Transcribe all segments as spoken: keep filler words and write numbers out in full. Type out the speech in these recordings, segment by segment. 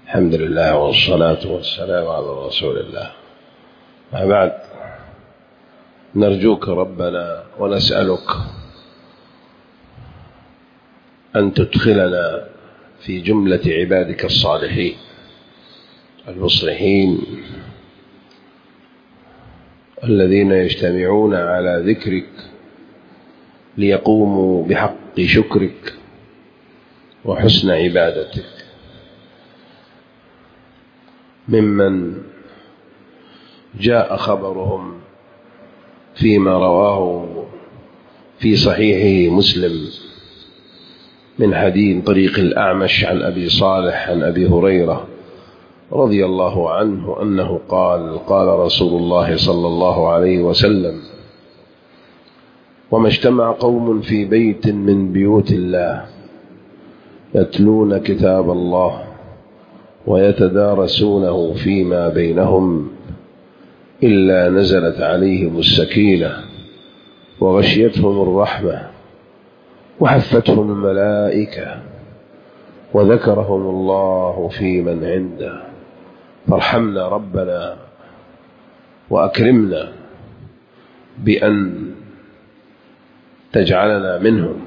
الحمد لله والصلاة والسلام على رسول الله. ما بعد، نرجوك ربنا ونسألك أن تدخلنا في جملة عبادك الصالحين المصلحين الذين يجتمعون على ذكرك ليقوموا بحق شكرك وحسن عبادتك، ممن جاء خبرهم فيما رواه في صحيحه مسلم من حديث طريق الأعمش عن أبي صالح عن أبي هريرة رضي الله عنه أنه قال: قال رسول الله صلى الله عليه وسلم: وما اجتمع قوم في بيت من بيوت الله يتلون كتاب الله ويتدارسونه فيما بينهم إلا نزلت عليهم السكينة وغشيتهم الرحمة وحفتهم الملائكة وذكرهم الله في من عنده. فارحمنا ربنا وأكرمنا بأن تجعلنا منهم،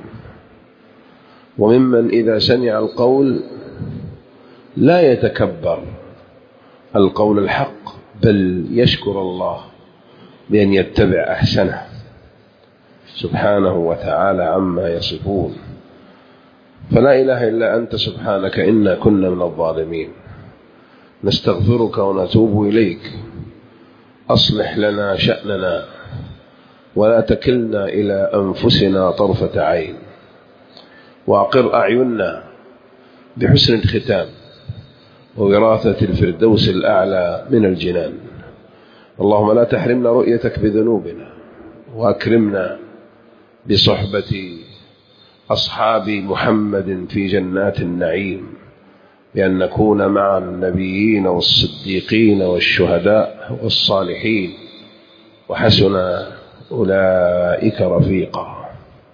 وممن إذا سمع القول لا يتكبر القول الحق بل يشكر الله بأن يتبع أحسنه سبحانه وتعالى عما يصفون. فلا إله إلا أنت سبحانك إنا كنا من الظالمين، نستغفرك ونتوب إليك. أصلح لنا شأننا ولا تكلنا إلى أنفسنا طرفة عين، وأقر أعيننا بحسن الختام ووراثة الفردوس الأعلى من الجنان. اللهم لا تحرمنا رؤيتك بذنوبنا، وأكرمنا بصحبة أصحاب محمد في جنات النعيم، بأن نكون مع النبيين والصديقين والشهداء والصالحين، وحسن أولئك رفيقا.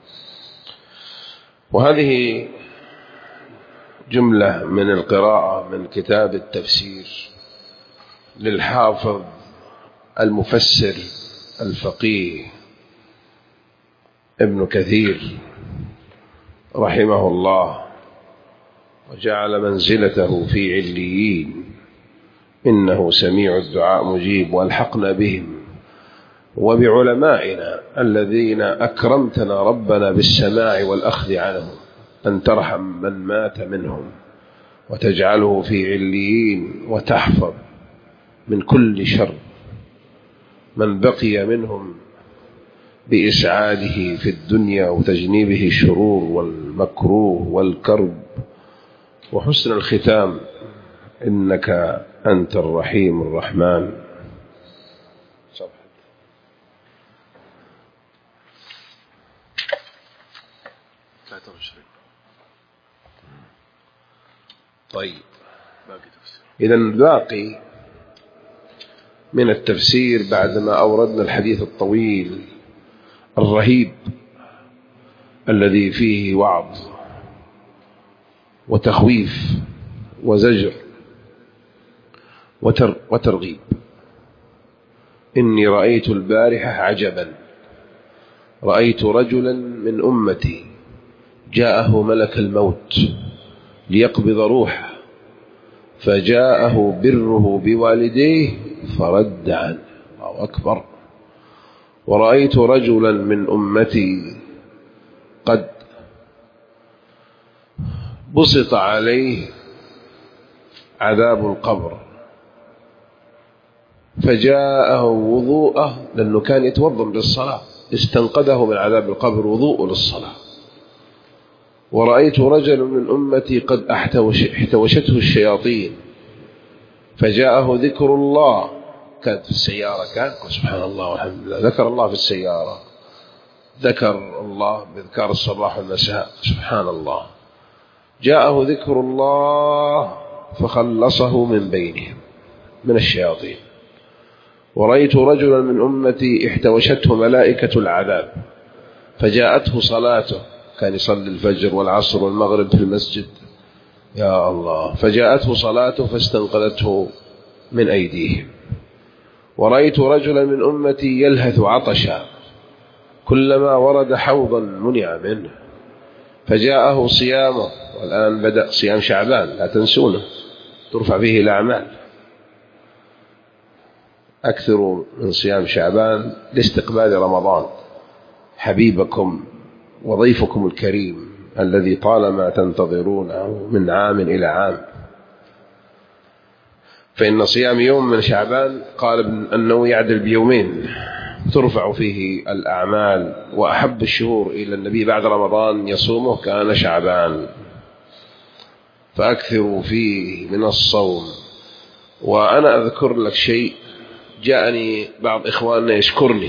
وهذه جملة من القراءة من كتاب التفسير للحافظ المفسر الفقيه ابن كثير رحمه الله، وجعل منزلته في عليين، إنه سميع الدعاء مجيب. والحقنا بهم وبعلمائنا الذين أكرمتنا ربنا بالسماع والأخذ عنهم، أن ترحم من مات منهم وتجعله في عليين، وتحفظ من كل شر من بقي منهم بإسعاده في الدنيا وتجنيبه الشرور والمكروه والكرب وحسن الختام، إنك أنت الرحيم الرحمن. طيب، إذن باقي من التفسير بعدما أوردنا الحديث الطويل الرهيب الذي فيه وعظ وتخويف وزجر وترغيب. إني رأيت البارحة عجبا، رأيت رجلا من أمتي جاءه ملك الموت ليقبض روحه، فجاءه بره بوالديه فرد عنه. الله أكبر. ورأيت رجلا من أمتي قد بسط عليه عذاب القبر، فجاءه وضوءه، لأنه كان يتوضأ للصلاة، استنقذه من عذاب القبر وضوءه للصلاة. ورأيت رجل من أمتي قد احتوشته الشياطين، فجاءه ذكر الله، كانت في السيارة، كان سبحان الله والحمد لله، ذكر الله في السيارة، ذكر الله بذكار الصباح والمساء، سبحان الله. جاءه ذكر الله فخلصه من بينهم من الشياطين. ورأيت رجلا من أمتي احتوشته ملائكة العذاب، فجاءته صلاته، كان يصلي الفجر والعصر والمغرب في المسجد، يا الله. فجاءته صلاته فاستنقذته من أيديهم. ورأيت رجلا من أمتي يلهث عطشا كلما ورد حوضا منع منه فجاءه صيامه. والآن بدأ صيام شعبان، لا تنسونه، ترفع فيه الأعمال. أكثروا من صيام شعبان لاستقبال رمضان، حبيبكم وضيفكم الكريم الذي طالما تنتظرونه من عام إلى عام. فإن صيام يوم من شعبان قال ابن النووي يعدل بيومين ترفع فيه الأعمال. وأحب الشهور إلى النبي بعد رمضان يصومه كان شعبان، فأكثروا فيه من الصوم. وأنا أذكر لك شيء، جاءني بعض إخواننا يشكرني،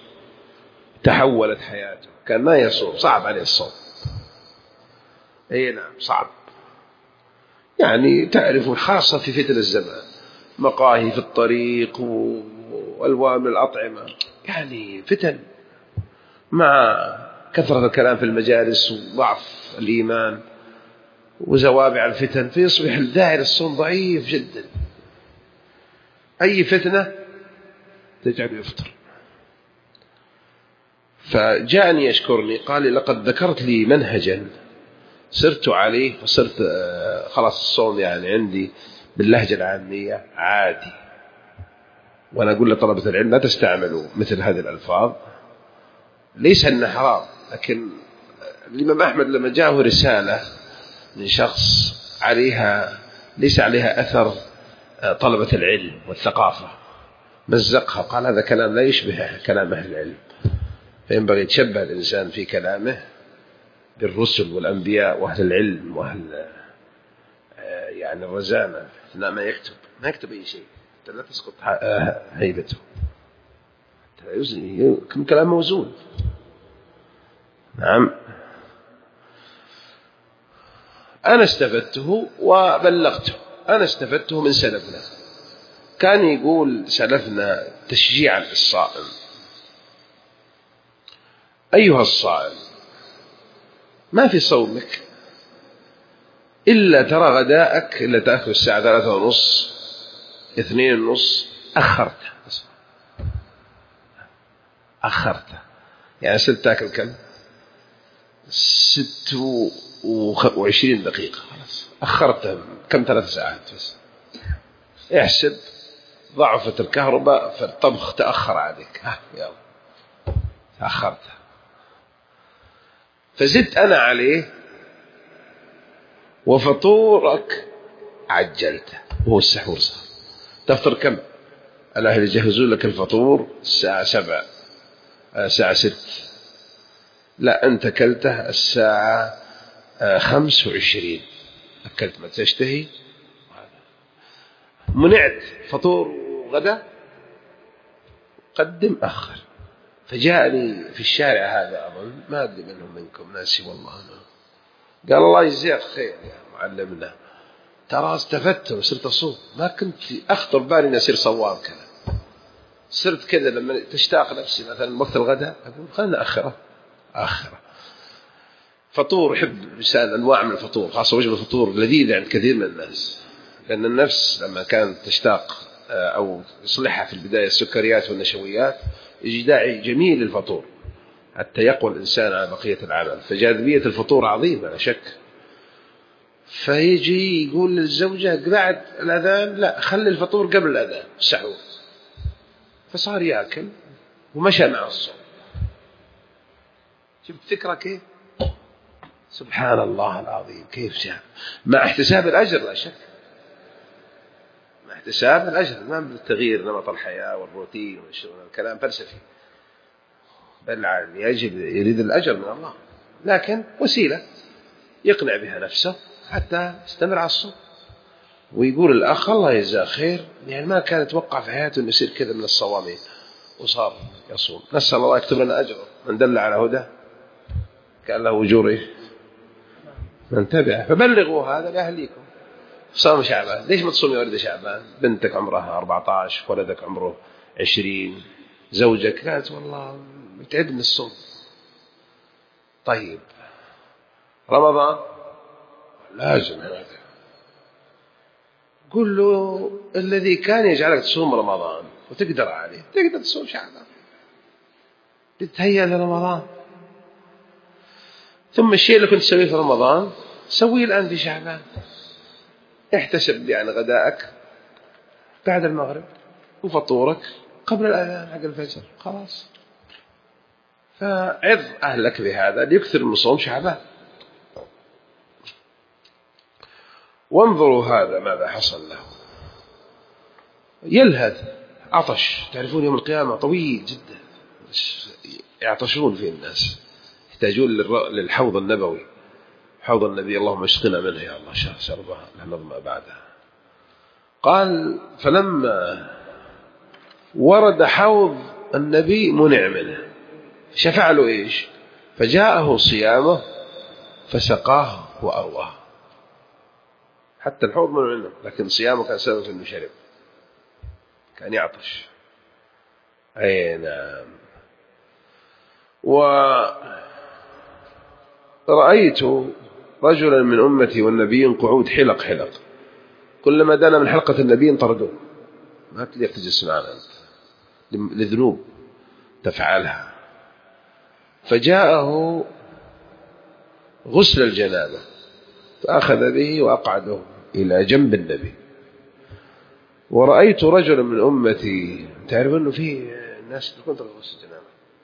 تحولت حياته، كان ما يصوم، صعب عليه الصوم. أي نعم صعب، يعني تعرف خاصة في فتن الزمان، مقاهي في الطريق والوان من الأطعمة، يعني فتن مع كثرة الكلام في المجالس وضعف الإيمان وزوابع الفتن، فيصبح الداعي الصوم ضعيف جدا. أي فتنة تجعل يفطر. فجاءني يشكرني قال لي لقد ذكرت لي منهجا سرت عليه فصرت خلاص الصوم يعني عندي باللهجة العامية عادي. وأنا أقول لطلبة العلم لا تستعملوا مثل هذه الألفاظ، ليس أنه حرام، لكن الإمام أحمد لما جاءه رسالة من شخص عليها ليس عليها أثر طلبة العلم والثقافة مزقها، قال هذا كلام لا يشبه كلام أهل العلم، فينبغي يتشبه الإنسان في كلامه بالرسل والأنبياء وأهل العلم وأهل يعني الرزانة. لا ما يكتب ما يكتب أي شيء لا تسقط هيبته، كم كلام موزون. نعم أنا استفدته وبلغته، أنا استفدته من سلفنا. كان يقول سلفنا تشجيعا للصائم: أيها الصائم ما في صومك إلا ترى غداءك إلا تأكل الساعة ثلاثة ونص اثنين ونص أخرته أخرته يعني ست تأكل كم؟ ست وعشرين دقيقة خلاص أخرته كم؟ ثلاث ساعات بس. احسب ضعفت الكهرباء فالطبخ تأخر عليك، ها يلا تأخرته. فزدت أنا عليه وفطورك عجلته وهو السحور صار. تفطر كم؟ الأهل يجهزون لك الفطور الساعة سبعة الساعة ست، لا أنت أكلته الساعة خمس وعشرين، أكلت ما تشتهي، منعت فطور وغدا، قدم أخر. فجاءني في الشارع هذا أظن ما أدري منهم منكم ناسي والله أنا. قال الله يجزيك خير يا معلمنا، ترى استفدت وصرت أصوم، ما كنت أخطر بالي أن أصير صوام كذا. صرت كذا لما تشتاق نفسي مثلا وقت الغداء أقول خلنا أخره أخره. فطور حب الإنسان أنواع من الفطور، خاصة وجبة الفطور لذيذة عند كثير من الناس، لأن النفس لما كانت تشتاق أو يصلحها في البداية السكريات والنشويات يجي داعي جميل للفطور حتى يقوى الإنسان على بقية العمل. فجاذبية الفطور عظيمة لا شك. فيجي يقول للزوجة بعد الأذان لا خلي الفطور قبل الأذان السحور، فصار يأكل ومشى مع الصوم. شفت فكرة كيف؟ سبحان الله العظيم كيف شاء، مع احتساب الأجر لا شك، مع احتساب الأجر، ما بالتغيير نمط الحياة والروتين والكلام فلسفي، بل يجب يريد الأجر من الله، لكن وسيلة يقنع بها نفسه حتى يستمر على الصوم. ويقول الأخ الله يجزاه خير، يعني ما كان يتوقع في حياته أنه يصير كذا من الصوامين وصار يصوم. نسأل الله يكتب لنا أجره، من دل على هدى كان له أجوره من تبعه. فبلغوا هذا لأهليكم. صوم شعبان، ليش ما تصومي ولد شعبان؟ بنتك عمرها أربعة عشر، ولدك عمره عشرين، زوجك قالت والله متعد من الصوم. طيب رمضان لازم هذا قل له الذي كان يجعلك تصوم رمضان وتقدر عليه تقدر تصوم شعبان، تتهيأ لرمضان، ثم الشيء اللي كنت تسويه في رمضان سويه الآن في شعبان. احتسب يعني غداءك بعد المغرب وفطورك قبل الأذان حق الفجر، خلاص. فعظ أهلك بهذا ليكثر من صوم شعبان. وانظروا هذا ماذا حصل له، يلهث عطش. تعرفون يوم القيامة طويل جدا، يعطشون فيه الناس، يحتاجون للحوض النبوي، حوض النبي، اللهم اسقنا منه يا الله شربها لا نظمأ بعدها. قال فلما ورد حوض النبي منع منه، شفع له إيش؟ فجاءه صيامه فسقاه وأرواه. حتى الحوض منع منه، لكن صيامه كان سبب في أنه شرب، كان يعطش. أي نعم. ورأيت رجلا من أمتي والنبي قعود حلق حلق، كلما دنا من حلقة النبي طردوه، ما تليق تجلس معنا أنت لذنوب تفعلها. فجاءه غسل الجنابة فأخذ به وأقعده إلى جنب النبي. ورأيت رجلا من أمتي، تعرف أنه في ناس يتركون غسل الجنابة،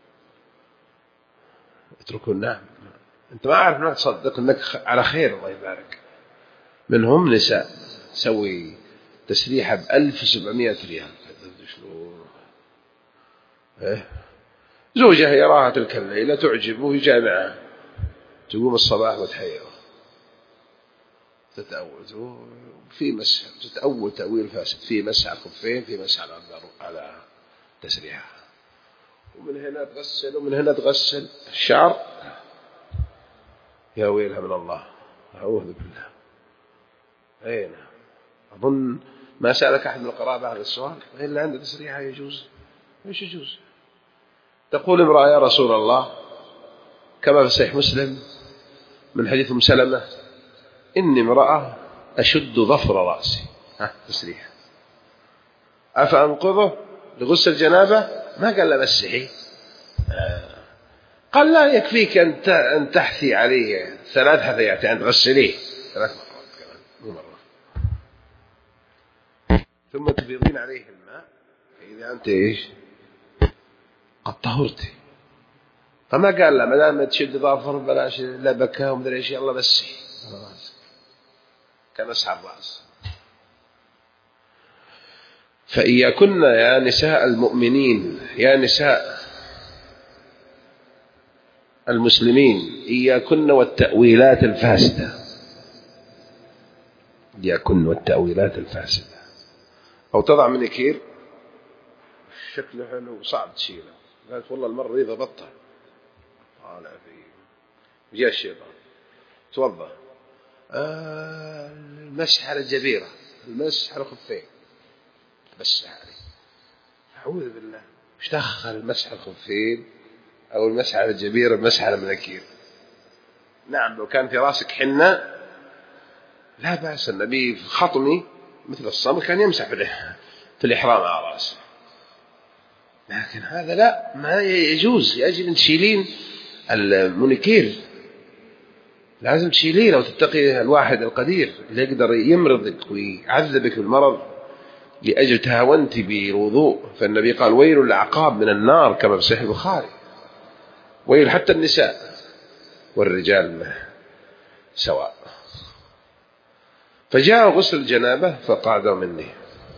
يتركون. نعم، أنت ما أعرف أنك تصدق أنك على خير، الله يبارك. منهم نساء تسوي تسريحة بألف وسبعمائة ريال، إيه؟ زوجها يراها تلك الليلة تعجبه يجامعها، تقوم الصباح وتحيره، تتأول في مسح، تتأول تأويل فاسد، في مسح على الخفين، في مسح على تسريحها، ومن هنا تغسل ومن هنا تغسل الشعر. يا ويلها من الله، أعوذ بالله. أين أظن ما سألك أحد من القرابة هذا السؤال إلا عند تسريحها يجوز؟ إيش يجوز؟ تقول امرأة يا رسول الله كما في صحيح مسلم من حديث أم سلمة إني امرأة أشد ظفر رأسي، ها تسريح، أفأنقذه لغسل الجنابة؟ ما قال لا مسحي، آه. قال لا يكفيك أن تحثي عليه ثلاث حثيات، أن تغسليه ثلاث مرات كمان مو مرة، ثم تفيضين عليه الماء فإذا أنت إيش قد طهرتي. فما قال لا ما دام تشد ظافر بلاش لا بكاء ومدري ايش، يلا بس كمسح الراس. فإياكن يا نساء المؤمنين، يا نساء المسلمين، إياكن والتأويلات الفاسدة، إياكن والتأويلات الفاسدة. أو تضع منكير شكله حلو وصعب تشيله، قالت والله المرة دي ضبطها، طالع فيه جاء الشيطان توضأ، آه المسح على الجبيرة، المسح على الخفين، بس عليه. أعوذ بالله، مش دخل المسح على الخفين أو المسح على الجبيرة المسح على المناكير؟ نعم لو كان في راسك حنة لا بأس، النبي في خطمي مثل الصمت كان يمسح في الإحرام على رأسه، لكن هذا لا، ما يجوز. يجب أن تشيلين المنكير، لازم تشيلين لو تتقي الواحد القدير اللي يقدر يمرضك ويعذبك بالمرض لأجل تهاونت بالوضوء. فالنبي قال ويل العقاب من النار كما في صحيح البخاري، ويل حتى النساء والرجال سواء. فجاء غسل الجنابة فقعد مني.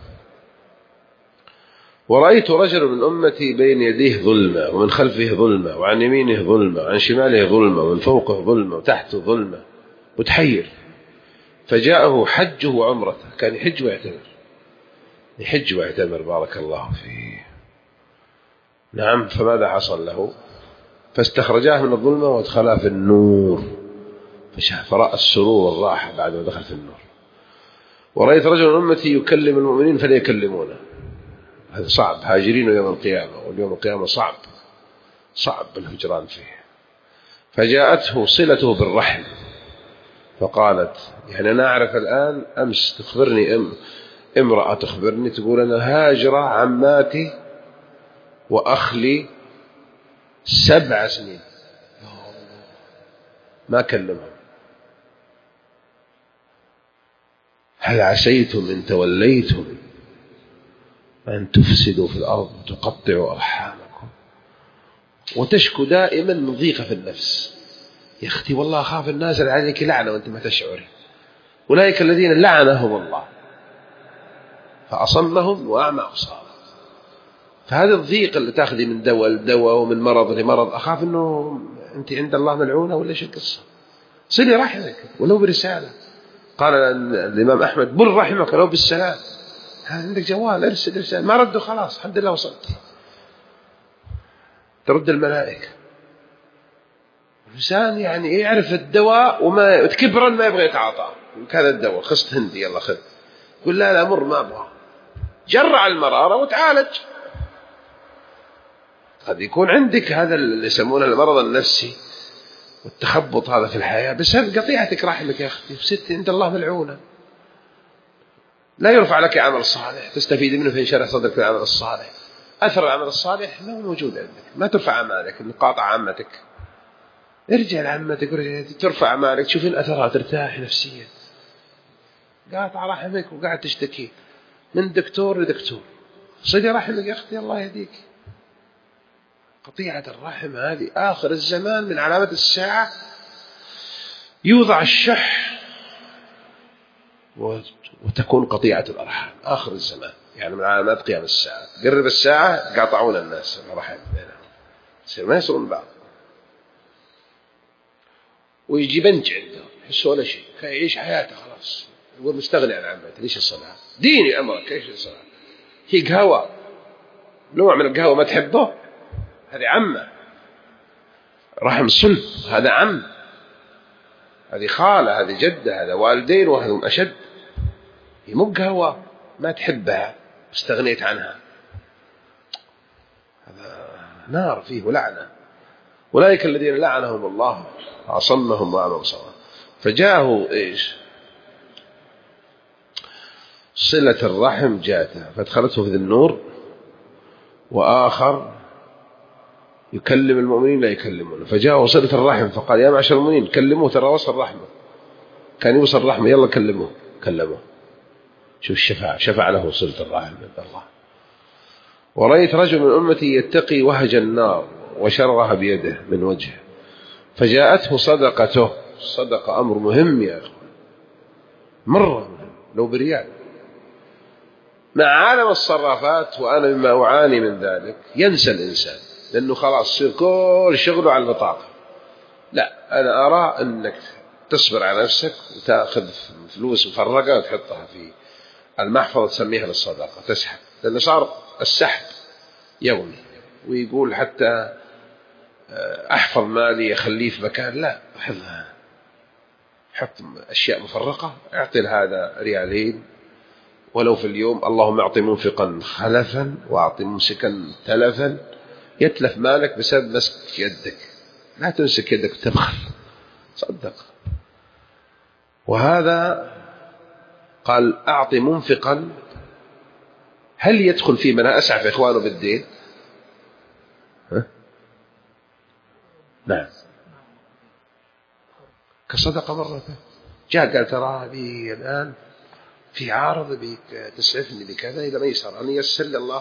ورأيت رجل من أمتي بين يديه ظلمة ومن خلفه ظلمة وعن يمينه ظلمة وعن شماله ظلمة ومن فوقه ظلمة وتحته ظلمة، متحير. فجاءه حجه وعمرته، كان يحج ويعتمر، يحج ويعتمر بارك الله فيه. نعم. فماذا حصل له؟ فاستخرجاه من الظلمة وادخلاه في النور، فرأى السرور والراحة بعد ما دخل في النور. ورأيت رجل من أمتي يكلم المؤمنين فلا يكلمونه، هذا صعب، هاجرين يوم القيامة، واليوم القيامة صعب صعب الهجران فيه. فجاءته صلته بالرحم، فقالت يعني أنا أعرف الآن، أمس تخبرني أم امرأة تخبرني تقول أنا هاجرة عماتي وأخلي سبع سنين ما كلمهم. هل عسيتم إن توليتم أن تفسدوا في الأرض وتقطعوا أرحامكم؟ وتشكو دائما من ضيقة في النفس. يا أختي والله أخاف الناس عليك لعنة وأنت ما تشعري. أولئك الذين لعنهم الله فأصمهم وأعمى أبصارهم. فهذا الضيق اللي تأخذي من دواء لدواء ومن مرض لمرض، أخاف أنه أنت عند الله ملعونة ولا شيء قصة. صلي رحمك ولو برسالة. قال الإمام أحمد بل رحمك لو بالسلام. عندك جوال ارسل رسالة، ما ردوا خلاص الحمد لله وصلت. ترد الملائكة. الإنسان يعني يعرف الدواء وما كبرا ما يبغى يتعاطى. هذا الدواء خصت هندي يلا خذ. يقول لا لا مر ما أبغى. جرع المرارة وتعالج. قد يكون عندك هذا اللي يسمونه المرض النفسي والتخبط هذا في الحياة بسبب قطيعتك رحمك يا أختي. ست عند الله ملعونة. لا يرفع لك عمل صالح تستفيد منه في شرح صدرك العمل الصالح. أثر العمل الصالح ما هو موجود عندك. ما ترفع عمالك إن قاطع عمتك. ارجع لعمتك ورجع ترفع عمالك تشوفين أثرها ترتاح نفسيا. قاطع رحمك وقاعد تشتكي من دكتور لدكتور. صدي رحمك يا أختي الله يهديك. قطيعة الرحم هذه آخر الزمان من علامات الساعة. يوضع الشح وتكون قطيعة الأرحام آخر الزمان، يعني من علامات قيام الساعة. قرب الساعة قاطعون الناس الرحم بينهم يصير ما يصلون بعض. ويجي بنج عنده يحس ولا شيء يعيش حياته خلاص. يقول مستغني عن عمته. ليش الصلاة ديني أمرك إيش الصلاة؟ هي قهوة نوع من القهوة ما تحبه هذه عمة. رحم صلب هذا عم. هذه خالة هذه جدة هذا والدين وهذا أشد. هي مو قهوة ما تحبها استغنيت عنها. هذا نار فيه ولعنة. أولئك الذين لعنهم الله عصمهم وأعمى أبصارهم. فجاءه إيش صلة الرحم جاءته فادخلته في النور. وآخر يكلم المؤمنين لا يكلمون. فجاءه صلة الرحم فقال يا معشر المؤمنين كلموه ترى وصل الرحمة. كان يوصل الرحمة يلا كلموه كلموه. شوف الشفاعة شفع له صلة الرحم من الله. ورأيت رجل من أمتي يتقي وهج النار وشرها بيده من وجهه فجاءته صدقته. صدقة أمر مهم يا أخوان مرة مهم لو بريال. مع عالم الصرافات وأنا مما أعاني من ذلك ينسى الإنسان لأنه خلاص يصير كل شغله على البطاقة. لا أنا أرى أنك تصبر على نفسك وتأخذ فلوس مفرقة وتحطها في المحفظة تسميها للصدقة تسحب. لأنه صار السحب يومي. ويقول حتى أحفظ مالي أخليه في مكان. لا أحفظها حط أشياء مفرقة. أعطي لهذا ريالين ولو في اليوم. اللهم أعطي منفقا خلفا وأعطي ممسكا تلفا. يتلف مالك بسبب مسك يدك. لا تمسك يدك تبخل صدق. وهذا قال أعطي منفقا. هل يدخل في من أسعف إخوانه بالدين؟ ها؟ نعم كصدقة مرة. جاء قال ترى بي الآن في عارض بيك تسعفني بكذا إذا ما يسر أن يسر لي الله.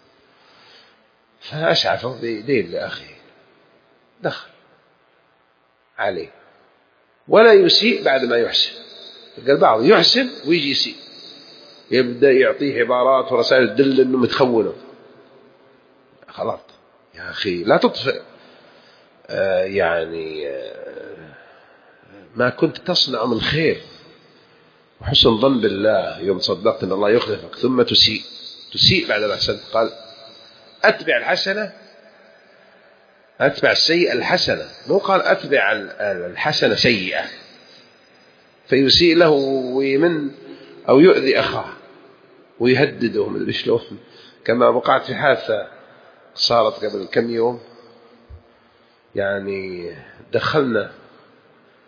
فأسعفه بدين لأخي دخل عليه ولا يسيء بعد ما يحسن. قال بعض يحسن ويجي يسيء يبدأ يعطيه عبارات ورسائل تدل أنه متخونه. خلاص يا أخي لا تطفئ آه يعني آه ما كنت تصنع من خير وحسن ظن بالله يوم صدقت أن الله يخلفك ثم تسيء تسيء بعد ما أحسنت. قال أتبع الحسنة أتبع السيئة الحسنة. مو قال أتبع الحسنة سيئة فيسيء له ويمن أو يؤذي أخاه ويهدده من الشلون. كما وقعت في حادثة صارت قبل كم يوم. يعني دخلنا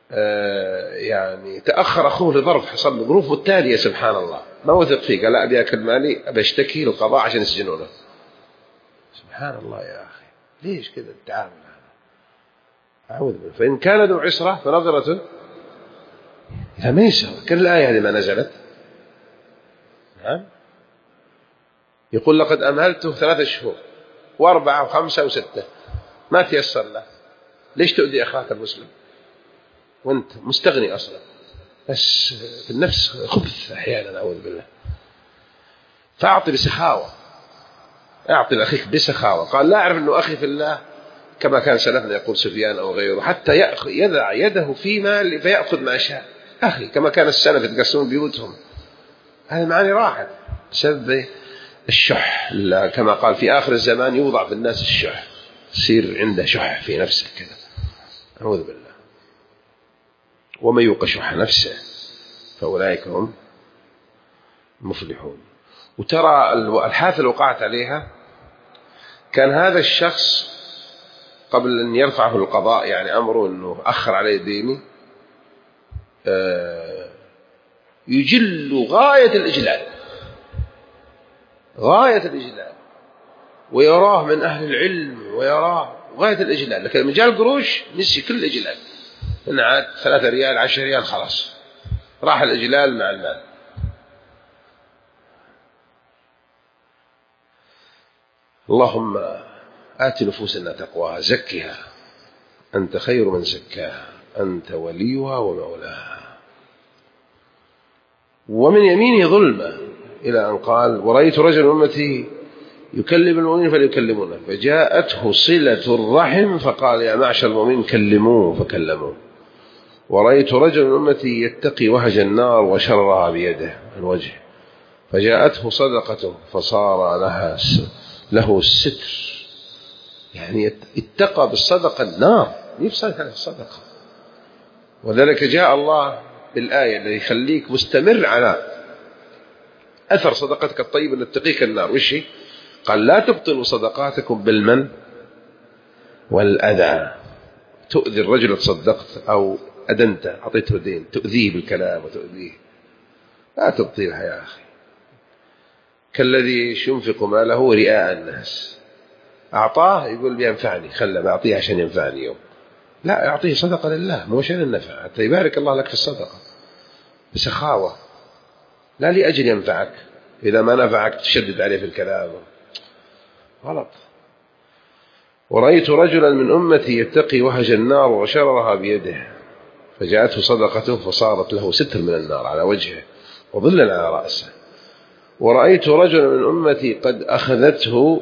آه يعني تأخر أخوه لظرف حصل له ظروف التالية سبحان الله ما وثق فيه قال لا أبي أكل مالي أبي أشتكي للقضاء عشان يسجنونه. سبحان الله يا أخي ليش كذا التعامل هذا؟ أعوذ بالله. فإن كان ذو عسرة فنظرة إلى ميسرة. كل الآية هذه ما نزلت. نعم يقول لقد أمهلته ثلاثة شهور وأربعة وخمسة وستة ما تيسر له. ليش تؤذي أخاك المسلم وأنت مستغني أصلا؟ بس في النفس خبث أحيانا أعوذ بالله. فأعطي بسخاوة أعطي لأخيك بسخاوة. قال لا أعرف أنه أخي في الله كما كان سلفنا يقول سفيان أو غيره حتى يضع يده في مال فيأخذ ما شاء. أخي كما كان السلف يتقسمون بيوتهم. هذه معاني راحت بسبب الشح. كما قال في آخر الزمان يوضع في الناس الشح يصير عنده شح في نفسه كذا أعوذ بالله. ومن يوق شح نفسه فأولئك هم مفلحون. وترى الحادثة اللي وقعت عليها كان هذا الشخص قبل أن يرفعه القضاء يعني أمره أنه أخر عليه ديني يجل غاية الإجلال غاية الإجلال ويراه من أهل العلم ويراه غاية الإجلال. لكن مجال قروش نسي كل الإجلال. إن عاد ثلاثة ريال عشر ريال خلاص راح الإجلال مع المال. اللهم آت نفوسنا تقواها زكها أنت خير من زكاها أنت وليها ومولاها. ومن يمينه ظلمة إلى أن قال ورأيت رجل أمتي يكلم المؤمنين فليكلمونه فجاءته صلة الرحم فقال يا معشر المؤمنين كلموه فكلموه. ورأيت رجل أمتي يتقي وهج النار وشرها بيده الوجه فجاءته صدقته فصار لها له الستر. يعني اتقى بالصدقة النار يفصل عن الصدقة. وذلك جاء الله بالآية اللي يخليك مستمر على أثر صدقتك الطيبة اللي تقيك النار. وش هي؟ قال لا تبطلوا صدقاتكم بالمن والأذى. تؤذي الرجل تصدقت أو أدنت أعطيته دين تؤذيه بالكلام وتؤذيه لا تبطلها يا أخي. كالذي ينفق ماله رئاء الناس أعطاه يقول بينفعني خله بعطيه عشان ينفعني يوم. لا أعطيه صدقة لله مو عشان النفع حتى يبارك الله لك في الصدقة بسخاوة لا لأجل ينفعك. إذا ما نفعك تشدد عليه في الكلام غلط. ورأيت رجلا من أمتي يتقي وهج النار وشررها بيده فجاءته صدقته فصارت له ستر من النار على وجهه وظلا على رأسه. ورأيت رجلا من أمتي قد أخذته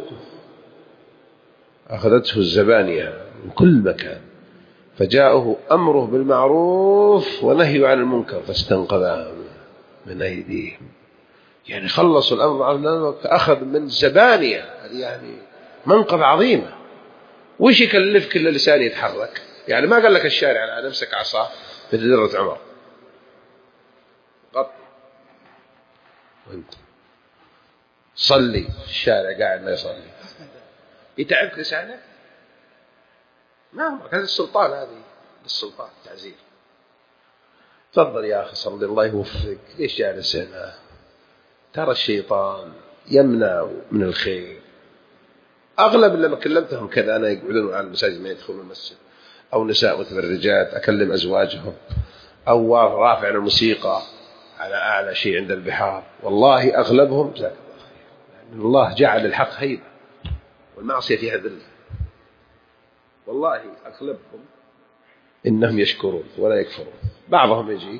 أخذته الزبانية من كل مكان فجاءه أمره بالمعروف ونهي عن المنكر فاستنقذها من أيديهم. يعني خلصوا الأمر أخذ من زبانية يعني منقذ عظيمة. وش يكلف كل لسان يتحرك؟ يعني ما قال لك الشارع على نفسك عصا مثل درة عمر قط وانت صلي في الشارع قاعد ما يصلي يتعبك لسانك؟ ما هو هذا السلطان هذه السلطان تعزير. تفضل يا أخي صلي الله يوفقك ليش جالس هنا؟ ترى الشيطان يمنع من الخير. أغلب اللي ما كلمتهم كذا أنا يقعدون على المساجد ما يدخلون المسجد أو نساء متبرجات أكلم أزواجهم أو رافع الموسيقى على أعلى شيء عند البحار. والله أغلبهم يعني الله جعل الحق هيبة والمعصية فيها ذل. والله أغلبهم إنهم يشكرون ولا يكفرون. بعضهم يجي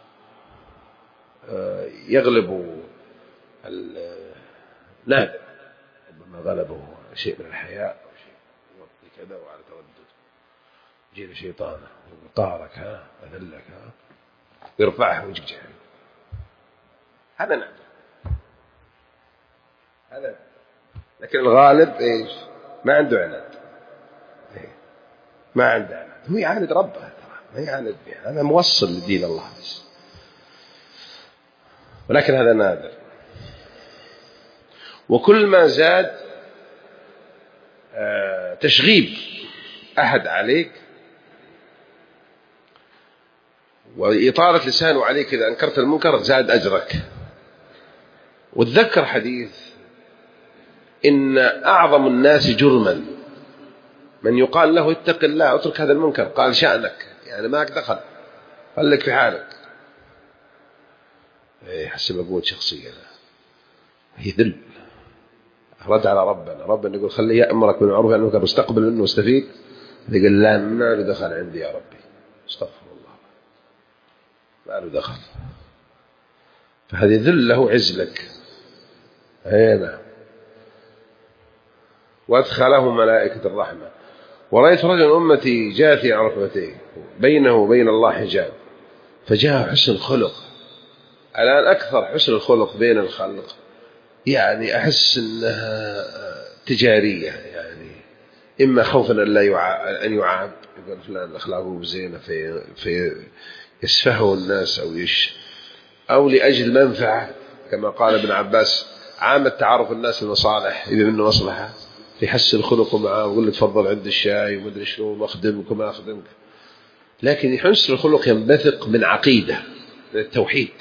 يغلب نادر ربما غلبه شيء من الحياء أو شيء يوطي كذا وعلى تردد يجي شيطانه قارك ها أذلك ها يرفعه ويجيك جهل. هذا نادر هذا نادر. لكن الغالب إيش ما عنده عناد ما عنده عناد هو يعاند ربه ترى ما يعاند به. هذا موصل لدين الله بس. ولكن هذا نادر. وكل ما زاد تشغيب أحد عليك وإطالة لسانه عليك إذا أنكرت المنكر زاد أجرك. وتذكر حديث إن أعظم الناس جرما من يقال له اتق الله اترك هذا المنكر، قال شأنك، يعني ماك دخل، خليك في حالك. إيه حسب قوة شخصية، هي ذل. رد على ربنا، ربنا يقول خليه يأمرك بالمعروف يعني المنكر واستقبل منه واستفيد، يقول لا ما له دخل عندي يا ربي، استغفر الله، ما له دخل. فهذه ذل له عز لك. هنا وأدخله ملائكة الرحمة. ورأيت رجل أمتي جاثي على ركبتيه بينه وبين الله حجاب فجاء حسن الخلق. الآن أكثر حسن الخلق بين الخلق يعني أحس أنها تجارية، يعني إما خوفا أن لا يعاب، أن يعاب يقول فلان أخلاقه زينة في في يسفهه الناس أو يش أو لأجل منفعة كما قال ابن عباس عامة تعارف الناس المصالح إذا منه مصلحة في حسن خلقه معه ويقول له تفضل عند الشاي ومدري شنو أخدمك وما أخدمك. لكن حسن الخلق ينبثق من عقيدة، من التوحيد،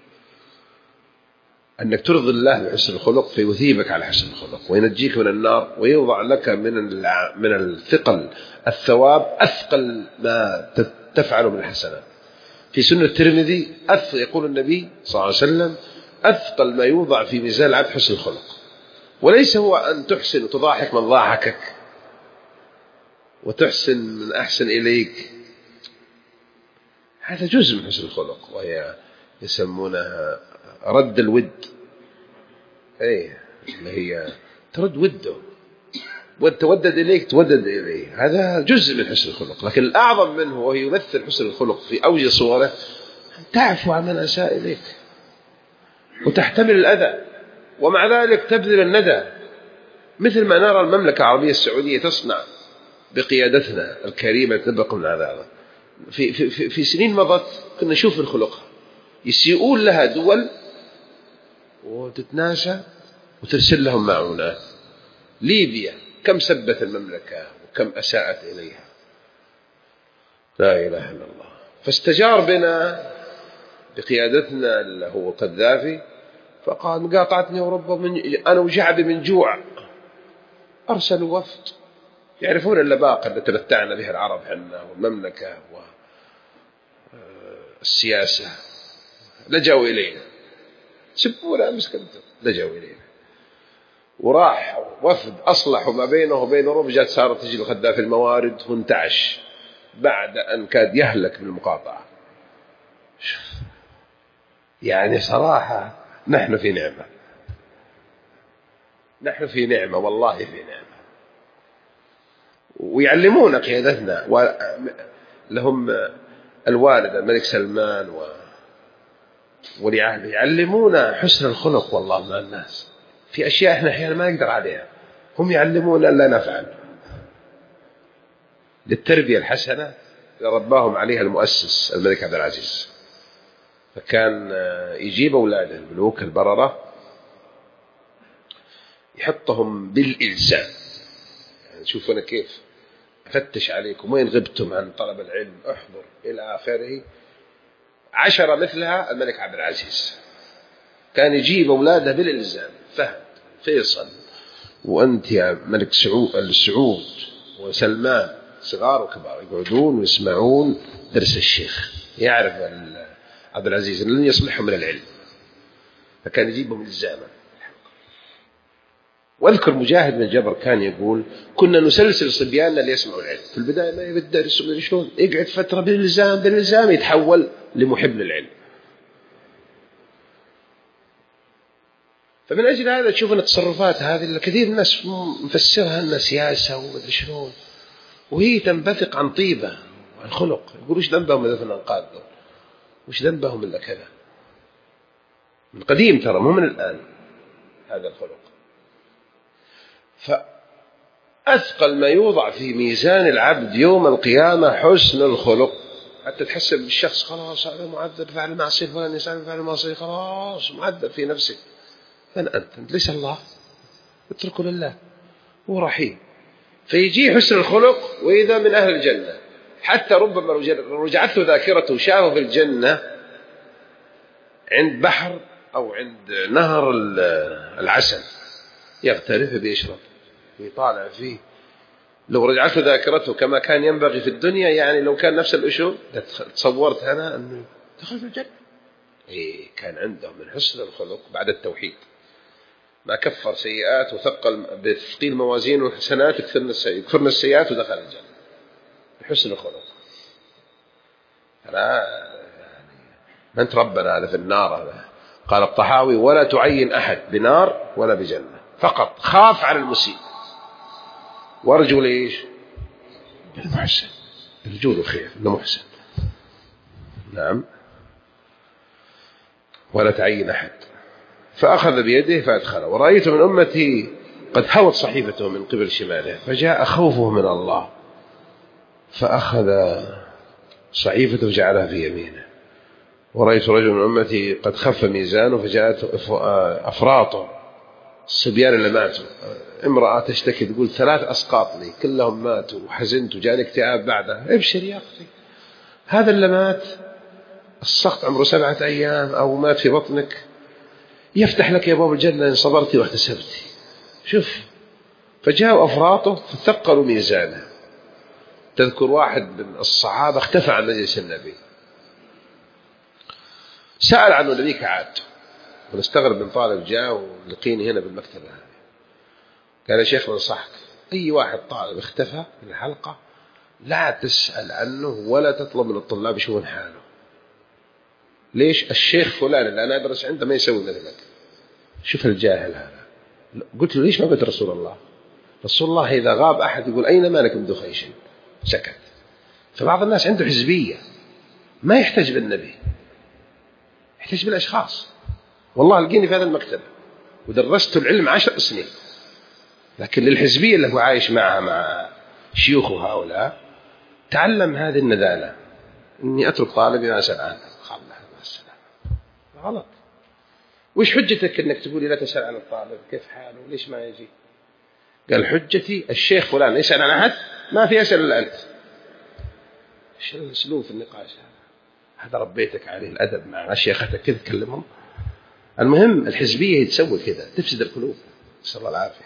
أنك ترضي الله بحسن الخلق فيثيبك على حسن الخلق وينجيك من النار ويوضع لك من من الثقل الثواب أثقل ما تفعله من الحسنات. في سنة الترمذي يقول النبي صلى الله عليه وسلم أثقل ما يوضع في ميزان العبد حسن الخلق، وليس هو أن تحسن وتضاحك من ضاحكك وتحسن من أحسن إليك، هذا جزء من حسن الخلق وهي يسمونها رد الود. ايه اللي هي ترد وده وتودد إليك تودد إليه، هذا جزء من حسن الخلق. لكن الأعظم منه وهو يمثل حسن الخلق في أوج صوره أن تعفو عن من أساء إليك وتحتمل الأذى ومع ذلك تبذل الندى، مثل ما نرى المملكة العربية السعودية تصنع بقيادتنا الكريمة تبقى من هذا. في, في, في سنين مضت كنا نشوف الخلق يسيئون لها دول وتتناشى وترسل لهم معونات. ليبيا كم سبت المملكة وكم أساءت إليها، لا إله إلا الله. فاستجار بنا بقيادتنا اللي هو قذافي فقال قاطعتني أوروبا من أنا وشعبي من جوع. أرسلوا وفد يعرفون اللباقة التي تمتعنا بها العرب حنا والمملكة والسياسة، لجأوا إلينا سبونا مسكنتهم، لجأوا إلينا وراح وفد أصلحوا ما بينه وبين أوروبا. جات صارت تجي الخدافي الموارد وانتعش بعد أن كاد يهلك بالمقاطعة. يعني صراحة نحن في نعمة، نحن في نعمة والله في نعمة. ويعلمون قيادتنا لهم الوالد الملك سلمان و ولي عهده يعلمونا حسن الخلق والله مع الناس في أشياء إحنا أحيانا ما نقدر عليها، هم يعلمونا لا نفعل. للتربية الحسنة رباهم عليها المؤسس الملك عبد العزيز، فكان يجيب أولاده الملوك البررة يحطهم بالإلزام، يعني شوفوا أنا كيف أفتش عليكم وين غبتم عن طلب العلم احضر إلى آخره. عشرة مثلها الملك عبد العزيز كان يجيب أولاده بالإلزام، فهد فيصل وأنت يا ملك سعود السعود وسلمان صغار وكبار يقعدون ويسمعون درس الشيخ. يعرف عبد العزيز لن يصلحهم من العلم فكان يجيبهم إلزاما. واذكر مجاهد بن جبر كان يقول كنا نسلسل صبياننا ليسمعوا العلم، في البداية ما يبدأ يسمع شلون يقعد فترة بالإلزام بالإلزام يتحول لمحب للعلم. فمن أجل هذا تشوف أن التصرفات هذه الكثير من الناس مفسرها أنها سياسة ومدري شلون، وهي تنبثق عن طيبة وعن خلق. يقولوا وش ذنبهم إذا في الأنقاذ دول، وش ذنبهم إلا كذا. من قديم ترى مو من الآن هذا الخلق. فأثقل ما يوضع في ميزان العبد يوم القيامة حسن الخلق، حتى تحسب الشخص خلاص هذا معذب فعل المعصية فلان الإنسان فعل المعصية خلاص معذب في نفسه. فأنت أنت ليس الله، اتركه لله، هو رحيم. فيجي حسن الخلق وإذا من أهل الجنة حتى ربما لو رجعت له ذاكرته شافه في الجنة عند بحر أو عند نهر العسل يغترف بيشرب ويطالع فيه، لو رجعت له ذاكرته كما كان ينبغي في الدنيا، يعني لو كان نفس الأشياء تصورت أنا أنه دخل في الجنة. إيه كان عنده من حسن الخلق بعد التوحيد، ما كفر سيئات وثقل بثقيل موازين وحسنات يكفرنا السيئات ودخل الجنة بحسن الخلق. أنا يعني من تربنا هذا في النار هذا. قال الطحاوي ولا تعين أحد بنار ولا بجنة، فقط خاف على المسيء وارجو ليش بالمحسن، ارجو له خير انه محسن. نعم ولا تعين أحد. فأخذ بيده فأدخله. ورأيت من أمتي قد هوت صحيفته من قبل شماله فجاء خوفه من الله فأخذ صحيفته وجعلها في يمينه. ورأيت رجل من أمتي قد خف ميزانه فجاءت أفراطه الصبيان اللي ماتوا، امرأة تشتكي تقول ثلاث أسقاط لي كلهم ماتوا وحزنت وجاني اكتئاب بعدها. ابشر يا أختي، هذا اللي مات السقط عمره سبعة أيام أو مات في بطنك يفتح لك يا باب الجنة إن صبرتي واحتسبتي. شوف، فجاءوا أفراطه فثقلوا ميزانه. تذكر واحد من الصحابة اختفى عن مجلس النبي، سأل عنه النبي كعاد، ونستغرب من طالب جاء ولقيني هنا بالمكتبة هذه قال يا شيخ بنصحك أي واحد طالب اختفى من الحلقة لا تسأل عنه ولا تطلب من الطلاب يشوفون حاله. ليش؟ الشيخ فلان اللي أنا أدرس عنده ما يسوي مثلك. شوف الجاهل هذا. قلت له ليش ما قلت رسول الله؟ رسول الله إذا غاب أحد يقول أين مالك من دخيش، سكت. فبعض الناس عنده حزبية ما يحتاج بالنبي، يحتاج بالأشخاص. والله لقيني في هذا المكتب ودرست العلم عشر سنين، لكن للحزبية اللي هو عايش معها مع شيوخه هؤلاء تعلم هذه النذالة، إني أترك طالبي ما أسأل عنه خلاص مع السلامة. غلط. وش حجتك إنك تقولي لا تسأل عن الطالب كيف حاله ليش ما يجي؟ قال حجتي الشيخ فلان يسأل عن أحد ما في أسأل إلا أنت. إيش الأسلوب في النقاش هذا؟ هذا ربيتك عليه الأدب مع شيختك كذا تكلمهم. المهم الحزبية تسوي كذا تفسد القلوب، نسأل الله العافية.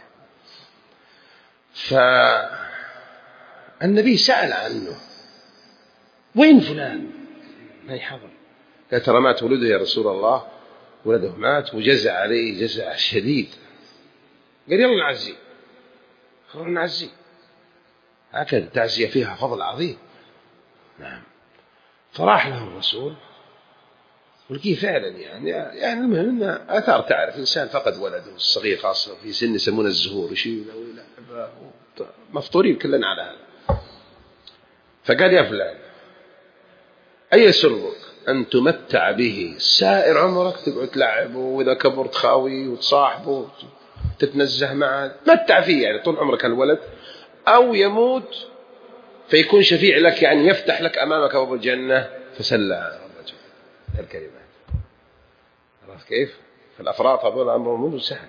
فالنبي سأل عنه وين فلان ما يحضر. قال ترى مات ولده يا رسول الله، ولده مات وجزع عليه جزع شديد. قال يلا نعزيه، خلونا نعزيه. هكذا التعزية فيها فضل عظيم. نعم. فراح له الرسول ولقيه فعلا يعني يعني المهم أن آثار تعرف إنسان فقد ولده الصغير خاصة في سن يسمونه الزهور يشيله ويلعبه مفطورين كلنا على هذا. فقال يا فلان أي سرك أن تمتع به سائر عمرك، تقعد تلعبه وإذا كبر تخاوي وتصاحبه تتنزه معه متع فيه يعني طول عمرك الولد، أو يموت فيكون شفيع لك يعني يفتح لك أمامك أبواب الجنة فسلى الرجل الكلمات. عرفت كيف؟ فالأفراط هذول أمر مو سهل،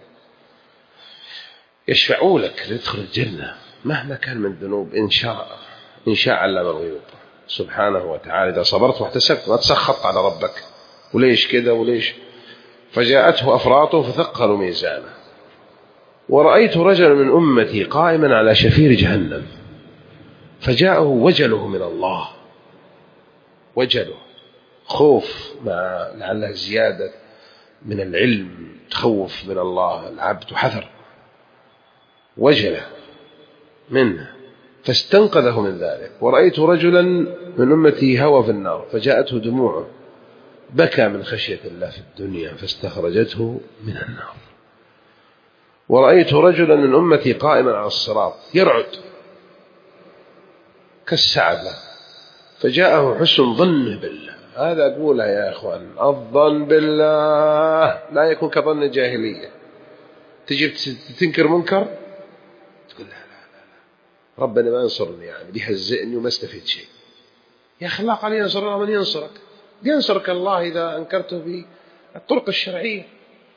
يشفعوا لك لتدخل الجنة مهما كان من ذنوب إن شاء إن شاء علم الغيوب سبحانه وتعالى. إذا صبرت واحتسبت ما تسخط على ربك وليش كذا وليش. فجاءته أفراطه فثقلوا ميزانه. ورأيت رجلا من أمتي قائما على شفير جهنم فجاءه وجله من الله، وجله خوف مع لعله زيادة من العلم، تخوف من الله العبد وحذر، وجله منه فاستنقذه من ذلك. ورأيت رجلا من أمتي هوى في النار فجاءته دموعه بكى من خشية الله في الدنيا فاستخرجته من النار. ورأيت رجلا من أمتي قائما على الصراط يرعد كالسعبة فجاءه حسن ظنه بالله. هذا أقولها يا أخوان، الظن بالله لا يكون كظن الجاهلية. تجي تنكر منكر تقول لا لا لا لا ربنا ما ينصرني يعني بيهزئني وما استفيد شيء. يا أخي الله قال ينصر من ينصرك، ينصرك الله إذا أنكرته بالطرق الشرعية.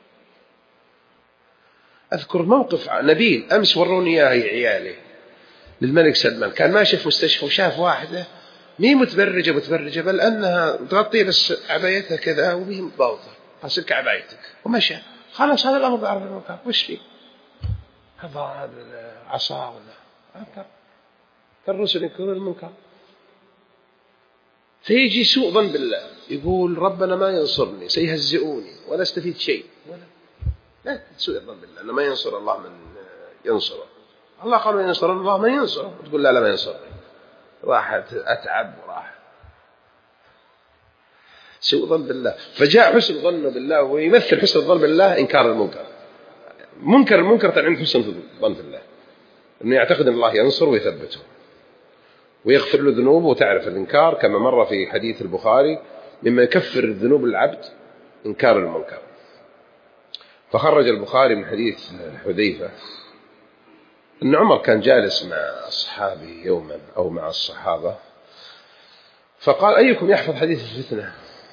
أذكر موقف نبيل أمس وروني إياه عيالي للملك سلمان، كان ماشي في مستشفى وشاف واحدة مي متبرجة متبرجة، بل أنها تغطي بس عبايتها كذا وهي متضاوطة، قصلك عبايتك ومشى، خلاص هذا الأمر بالعرف والمنكر. وش فيه؟ هذا العصا ولا أنكر، فالرسل ينكرون المنكر. فيجي سوء ظن بالله، يقول ربنا ما ينصرني، سيهزئوني ولا استفيد شيء، ولا لا سوء الظن بالله أنه ما ينصر الله من ينصره. الله قال من ينصر الله من ينصره، وتقول لا لا ما ينصرني، راح أتعب وراح سوء ظن بالله. فجاء حسن الظن بالله، ويمثل حسن الظن بالله إنكار المنكر. منكر المنكر تعين حسن الظن بالله، أنه يعتقد أن الله ينصر ويثبته ويغفر له ذنوبه. وتعرف الإنكار كما مر في حديث البخاري مما يكفر الذنوب العبد إنكار المنكر. فخرج البخاري من حديث حذيفة أن عمر كان جالس مع أصحابه يوما أو مع الصحابة، فقال أيكم يحفظ حديث الفتنة؟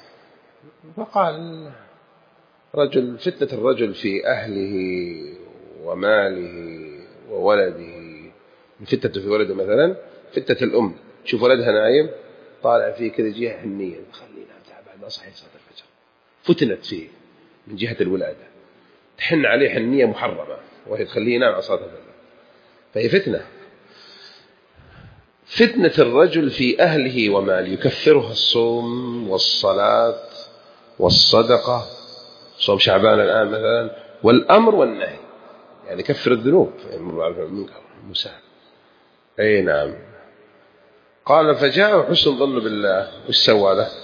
فقال رجل فتنة الرجل في أهله وماله وولده. فتنة في ولده مثلا فتنة الأم، شوف ولدها نايم طالع فيه كذا جهة حنية، خلينا بعد ما صحيح صلاة الفجر، فتنت فيه من جهة الولادة، تحن عليه حنية محرمة وهي تخليه ينام على صلاة الفجر، فهي فتنة. فتنة الرجل في أهله وماله يكفرها الصوم والصلاة والصدقة، صوم شعبان الآن مثلا، والأمر والنهي، يعني كفر الذنوب، يأمر بالمعروف والنهي عن المنكر مسهل. أي نعم. قال فجاء حسن ظن بالله، وش سوى له؟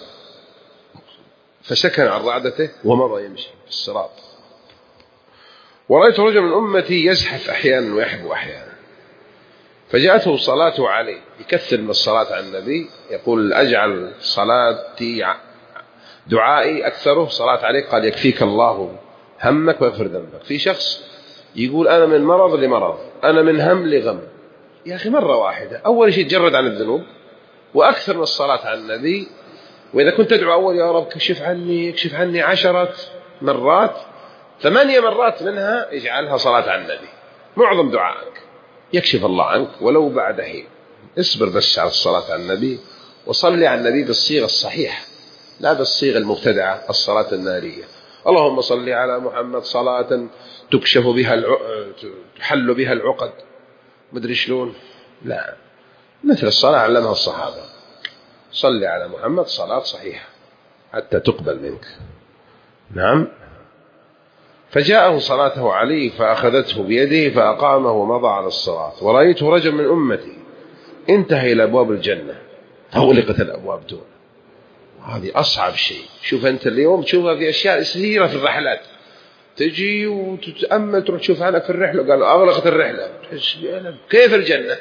فسكن عن رعدته ومضى يمشي في الصراط. ورأيت رجل من أمتي يزحف أحيانا ويحبو أحيانا، فجاءته صلاته عليه، يكثر من الصلاة على النبي، يقول أجعل صلاتي دعائي أكثره صلاة عليك، قال يكفيك الله همك ويغفر ذنبك. في شخص يقول أنا من مرض لمرض، أنا من هم لغم. يا أخي مرة واحدة، أول شيء تجرد عن الذنوب وأكثر من الصلاة على النبي. وإذا كنت تدعو أول يا رب كشف عني اكشف عني عشرة مرات، ثمانية مرات منها اجعلها صلاة على النبي، معظم دعائك يكشف الله عنك ولو بعد حين. اصبر بس على الصلاة على النبي، وصلي على النبي بالصيغة الصحيحة لا بالصيغة المبتدعة، الصلاة النارية. اللهم صل على محمد صلاة تكشف بها الع... تحل بها العقد، مدري شلون، لا، مثل الصلاة علمها الصحابة، صل على محمد صلاة صحيحة حتى تقبل منك. نعم. فجاءه صلاته عليه فأخذته بيده فأقامه ومضى على الصلاة. ورأيته رجل من أمتي انتهى إلى أبواب الجنة فأغلقت الأبواب دون. هذه أصعب شيء. شوف أنت اليوم تشوفها في أشياء يسيرة في الرحلات، تجي وتتأمل تروح تشوف عنك في الرحلة قالوا أغلقت الرحلة، كيف الجنة؟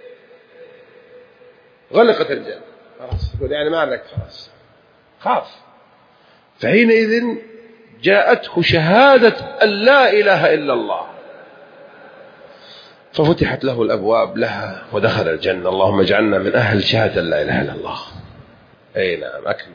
غلقت الجنة خلاص، يقول يعني ما لك خلاص، خاف. فحينئذ جاءته شهادة أن لا إله إلا الله، ففتحت له الأبواب لها ودخل الجنة. اللهم اجعلنا من أهل شهادة لا إله إلا الله. أي نعم. أكمل.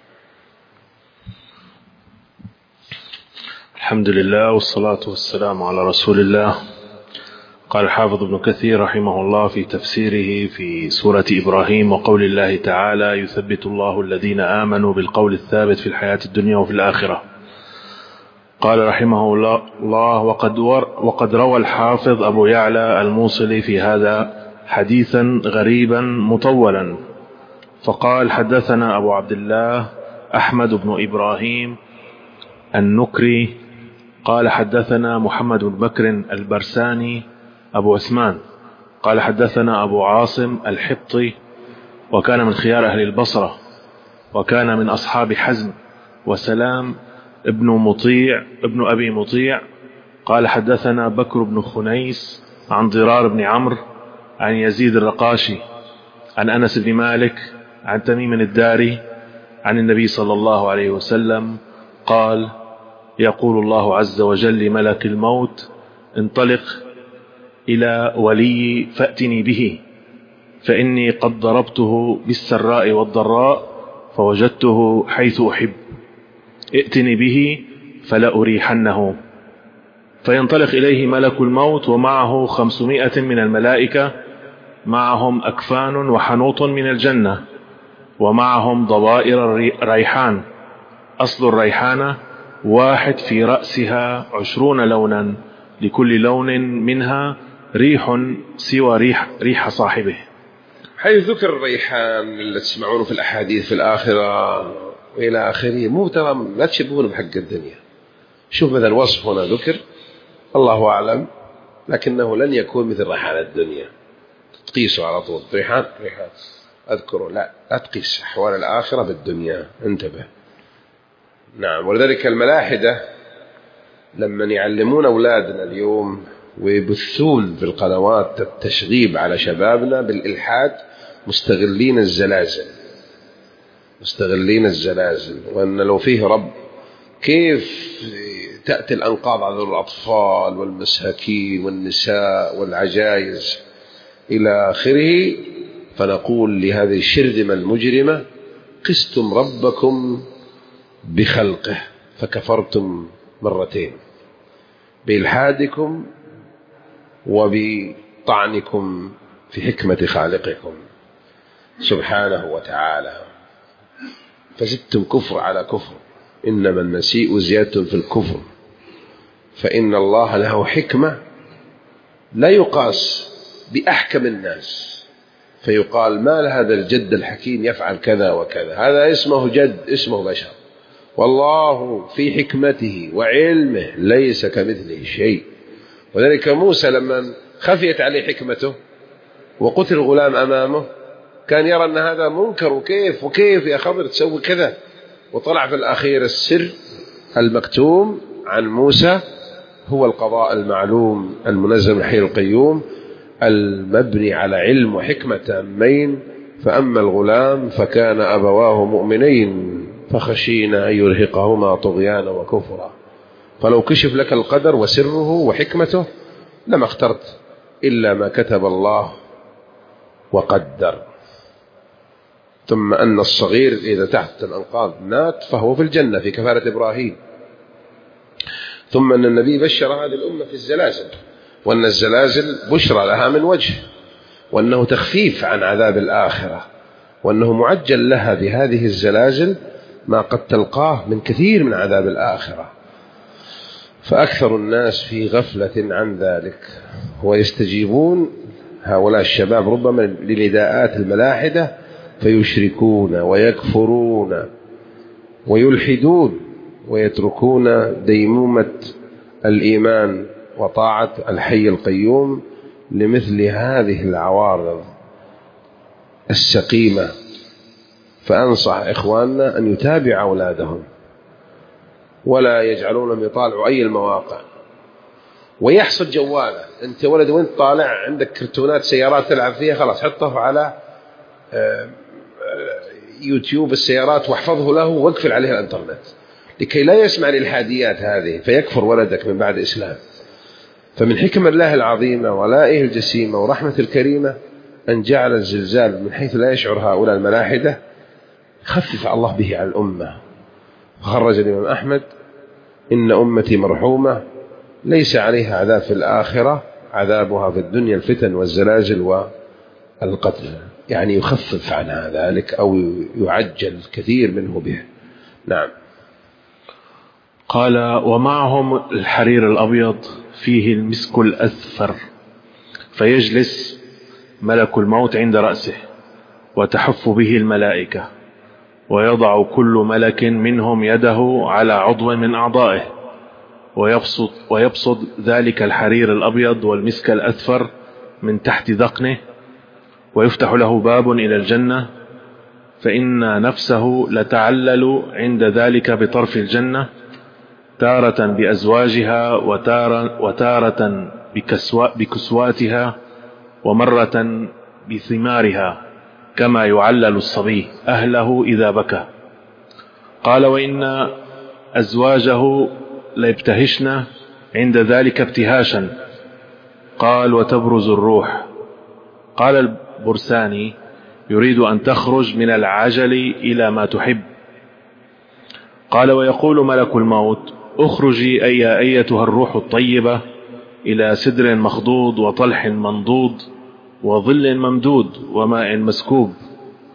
الحمد لله والصلاة والسلام على رسول الله. قال الحافظ ابن كثير رحمه الله في تفسيره في سورة إبراهيم وقول الله تعالى يثبت الله الذين آمنوا بالقول الثابت في الحياة الدنيا وفي الآخرة. قال رحمه الله وقد, وقد روى الحافظ أبو يعلى الموصلي في هذا حديثا غريبا مطولا، فقال حدثنا أبو عبد الله أحمد بن إبراهيم النكري قال حدثنا محمد بن بكر البرساني أبو عثمان قال حدثنا أبو عاصم الحبطي وكان من خيار أهل البصرة وكان من أصحاب حزم وسلام ابن مطيع ابن أبي مطيع قال حدثنا بكر بن خنيس عن ضرار بن عمرو عن يزيد الرقاشي عن أنس بن مالك عن تميم الداري عن النبي صلى الله عليه وسلم قال يقول الله عز وجل لملك الموت انطلق إلى ولي فأتني به فإني قد ضربته بالسراء والضراء فوجدته حيث أحب، ائتني به فلا أريحنه. فينطلق إليه ملك الموت ومعه خمسمائة من الملائكة معهم أكفان وحنوط من الجنة ومعهم ضوائر الريحان. أصل الريحانة واحد في رأسها عشرون لونا، لكل لون منها ريح سوى ريح, ريح صاحبه. حيث ذكر الريحان اللي تسمعونه في الأحاديث في الآخرة وإلى آخره، مو ترى لا تشبهونه بحق الدنيا. شوف مثلا وصف هنا ذكر الله أعلم، لكنه لن يكون مثل ريحان الدنيا تقيسه على طول. ريحان ريحان أذكره، لا لا تقيس أحوال الآخرة بالدنيا، انتبه. نعم. ولذلك الملاحدة لما يعلمون أولادنا اليوم ويبثون في القنوات التشغيب على شبابنا بالإلحاد، مستغلين الزلازل مستغلين الزلازل وأن لو فيه رب كيف تأتي الأنقاض على الأطفال والمساكين والنساء والعجائز إلى آخره. فنقول لهذه الشرذمة المجرمة: قستم ربكم بخلقه فكفرتم مرتين، بإلحادكم وبطعنكم في حكمة خالقكم سبحانه وتعالى، فزدتم كفر على كفر. إنما النسيء زيادة في الكفر، فإن الله له حكمة لا يقاس بأحكم الناس فيقال ما لهذا الجد الحكيم يفعل كذا وكذا، هذا اسمه جد، اسمه بشر. والله في حكمته وعلمه ليس كمثله شيء. وذلك موسى لما خفيت عليه حكمته وقتل الغلام أمامه كان يرى أن هذا منكر، وكيف وكيف يا خضر تسوي كذا، وطلع في الأخير السر المكتوم عن موسى هو القضاء المعلوم المنزل من الحي القيوم المبني على علم وحكمة تامين. فأما الغلام فكان أبواه مؤمنين فخشينا أن يرهقهما طغيانا وكفرا. فلو كشف لك القدر وسره وحكمته لما اخترت إلا ما كتب الله وقدر. ثم أن الصغير إذا تحت الأنقاض مات فهو في الجنة في كفارة إبراهيم. ثم أن النبي بشر هذه الأمة في الزلازل، وأن الزلازل بشرى لها من وجه، وأنه تخفيف عن عذاب الآخرة، وأنه معجل لها بهذه الزلازل ما قد تلقاه من كثير من عذاب الآخرة. فأكثر الناس في غفلة عن ذلك، ويستجيبون هؤلاء الشباب ربما لنداءات الملاحدة فيشركون ويكفرون ويلحدون ويتركون ديمومة الإيمان وطاعة الحي القيوم لمثل هذه العوارض السقيمة. فأنصح إخواننا أن يتابع أولادهم ولا يجعلونهم يطالعوا أي المواقع ويحصل جواله. أنت ولد وانت طالع عندك كرتونات سيارات تلعب فيها، خلاص حطه على يوتيوب السيارات واحفظه له واقفل عليه الانترنت لكي لا يسمع الإلحاديات هذه فيكفر ولدك من بعد إسلام. فمن حكم الله العظيمة ولائه الجسيمة ورحمة الكريمة أن جعل الزلزال من حيث لا يشعر هؤلاء الملاحدة خفف الله به على الأمة. خرج الإمام أحمد: إن أمتي مرحومة ليس عليها عذاب في الآخرة، عذابها في الدنيا الفتن والزلازل والقتل، يعني يخفف عنها ذلك أو يعجل كثير منه به. نعم. قال: ومعهم الحرير الأبيض فيه المسك الأذفر، فيجلس ملك الموت عند رأسه وتحف به الملائكة، ويضع كل ملك منهم يده على عضو من أعضائه، ويبسط, ويبسط ذلك الحرير الأبيض والمسك الأذفر من تحت ذقنه، ويفتح له باب إلى الجنة، فإن نفسه لتعلل عند ذلك بطرف الجنة، تارة بأزواجها وتارة, وتارة بكسوا بكسواتها، ومرة بثمارها، كما يعلل الصبي أهله إذا بكى. قال: وإن أزواجه ليبتهشن عند ذلك ابتهاشا. قال: وتبرز الروح. قال البرساني: يريد أن تخرج من العجل إلى ما تحب. قال: ويقول ملك الموت: اخرجي أي أيتها الروح الطيبة إلى سدر مخضود وطلح منضود وظل ممدود وماء مسكوب.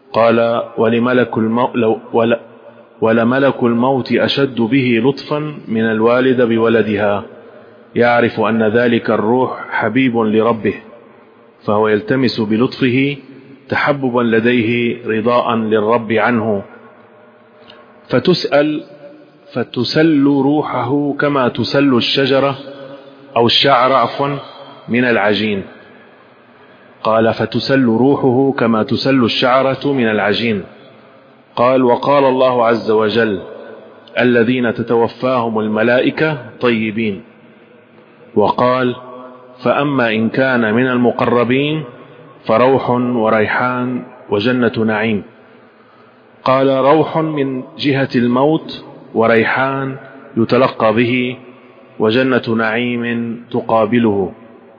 قال ولملك الموت, ولملك الموت أشد به لطفا من الوالد بولدها، يعرف أن ذلك الروح حبيب لربه، فهو يلتمس بلطفه تحببا لديه رضاء للرب عنه، فتسأل فتسل روحه كما تسل الشجرة أو الشعر عفوا من العجين. قال فتسل روحه كما تسل الشعرة من العجين. قال وقال الله عز وجل الذين تتوفاهم الملائكة طيبين. وقال فأما إن كان من المقربين فروح وريحان وجنة نعيم. قال روح من جهة الموت، وريحان يتلقى به، وجنة نعيم تقابله.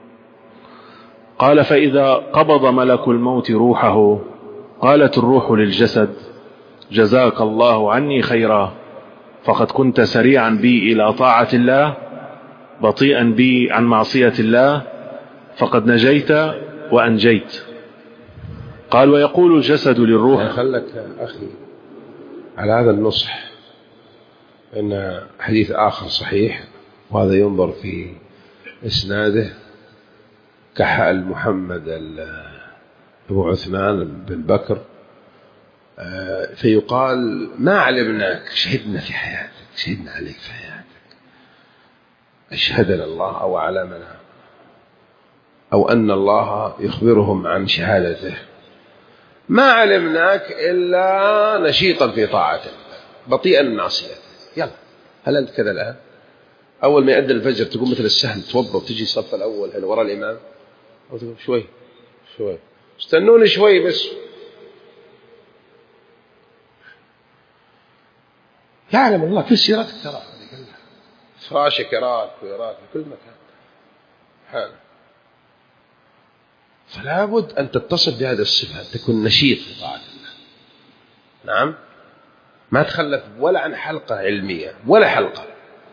قال فإذا قبض ملك الموت روحه قالت الروح للجسد جزاك الله عني خيرا، فقد كنت سريعا بي إلى طاعة الله بطيئا بي عن معصية الله، فقد نجيت وأنجيت. قال ويقول الجسد للروح. خلك أخي على هذا النصح، إن حديث آخر صحيح وهذا ينظر في إسناده كحال محمد أبو عثمان بن بكر، فيقال ما علمناك، شهدنا في حياتك، شهدنا عليك في حياتك، أشهدنا الله أو علمنا، أو أن الله يخبرهم عن شهادته، ما علمناك إلا نشيطا في طاعته بطيئا معصيته. يلا هل أنت كذا الآن؟ أول ما يأذن الفجر تقوم مثل السهم توضأ وتجي الصف الأول هنا وراء الإمام، أو تقول شوي شوي استنوني شوي بس. يعلم الله كل سيرتك ترى، فراشك يراك ويراك في كل مكان حاله. فلا بد أن تتصف بهذه الصفة، تكون نشيط في طاعة الله. نعم، ما تخلف ولا عن حلقة علمية ولا حلقة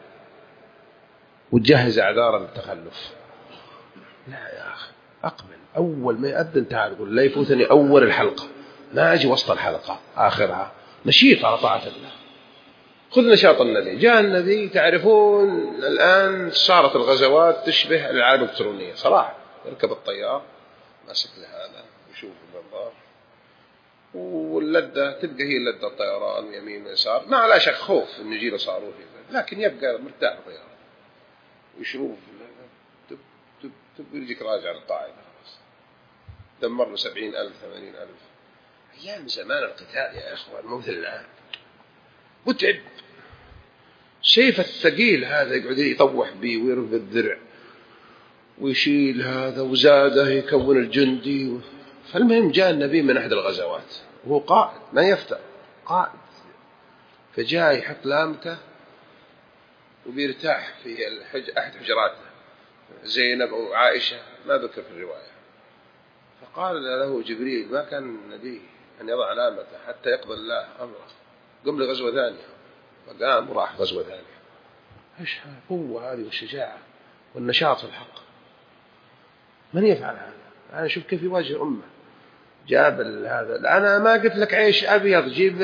وتجهز أعذارا للتخلف. لا يا أخي، أقبل أول ما يأذن تعال قل لا يفوتني أول الحلقة، ما أجي وسط الحلقة آخرها، نشيط على طاعة الله. خذ نشاط النبي، جاء النبي تعرفون الآن صارت الغزوات تشبه الألعاب الإلكترونية صراحة، يركب الطيار ماسك لهذا ويشوف المنظار، واللذة تبقى هي لذة الطيران يمين ويسار، ما على شك خوف إنه يجي له صاروخ، لكن يبقى مرتاح الطيران ويشوف تب تب تب يجيك راجع للقاعدة، خلاص دمر له سبعين ألف ثمانين ألف. أيام زمان القتال يا إخوان مو مثل الآن، متعب. سيف الثقيل هذا يقعد يطوح بيه ويرفع الذرع ويشيل هذا وزاده يكون الجندي و... فالمهم جاء النبي من أحد الغزوات وهو قائد ما يفتر، قائد، فجاء يحط لامته وبيرتاح في الحج... أحد حجراته زينب أو عائشة ما ذكر في الرواية، فقال له جبريل ما كان النبي أن يضع لامته حتى يقضي الله أمره، قم لغزوة ثانية، فقام وراح غزوة ثانية. إيش القوة هذه والشجاعة والنشاط في الحق، من يفعل هذا؟ أنا شوف كيف يواجه أمة. جاب هذا، أنا ما قلت لك عيش أبيض، جيب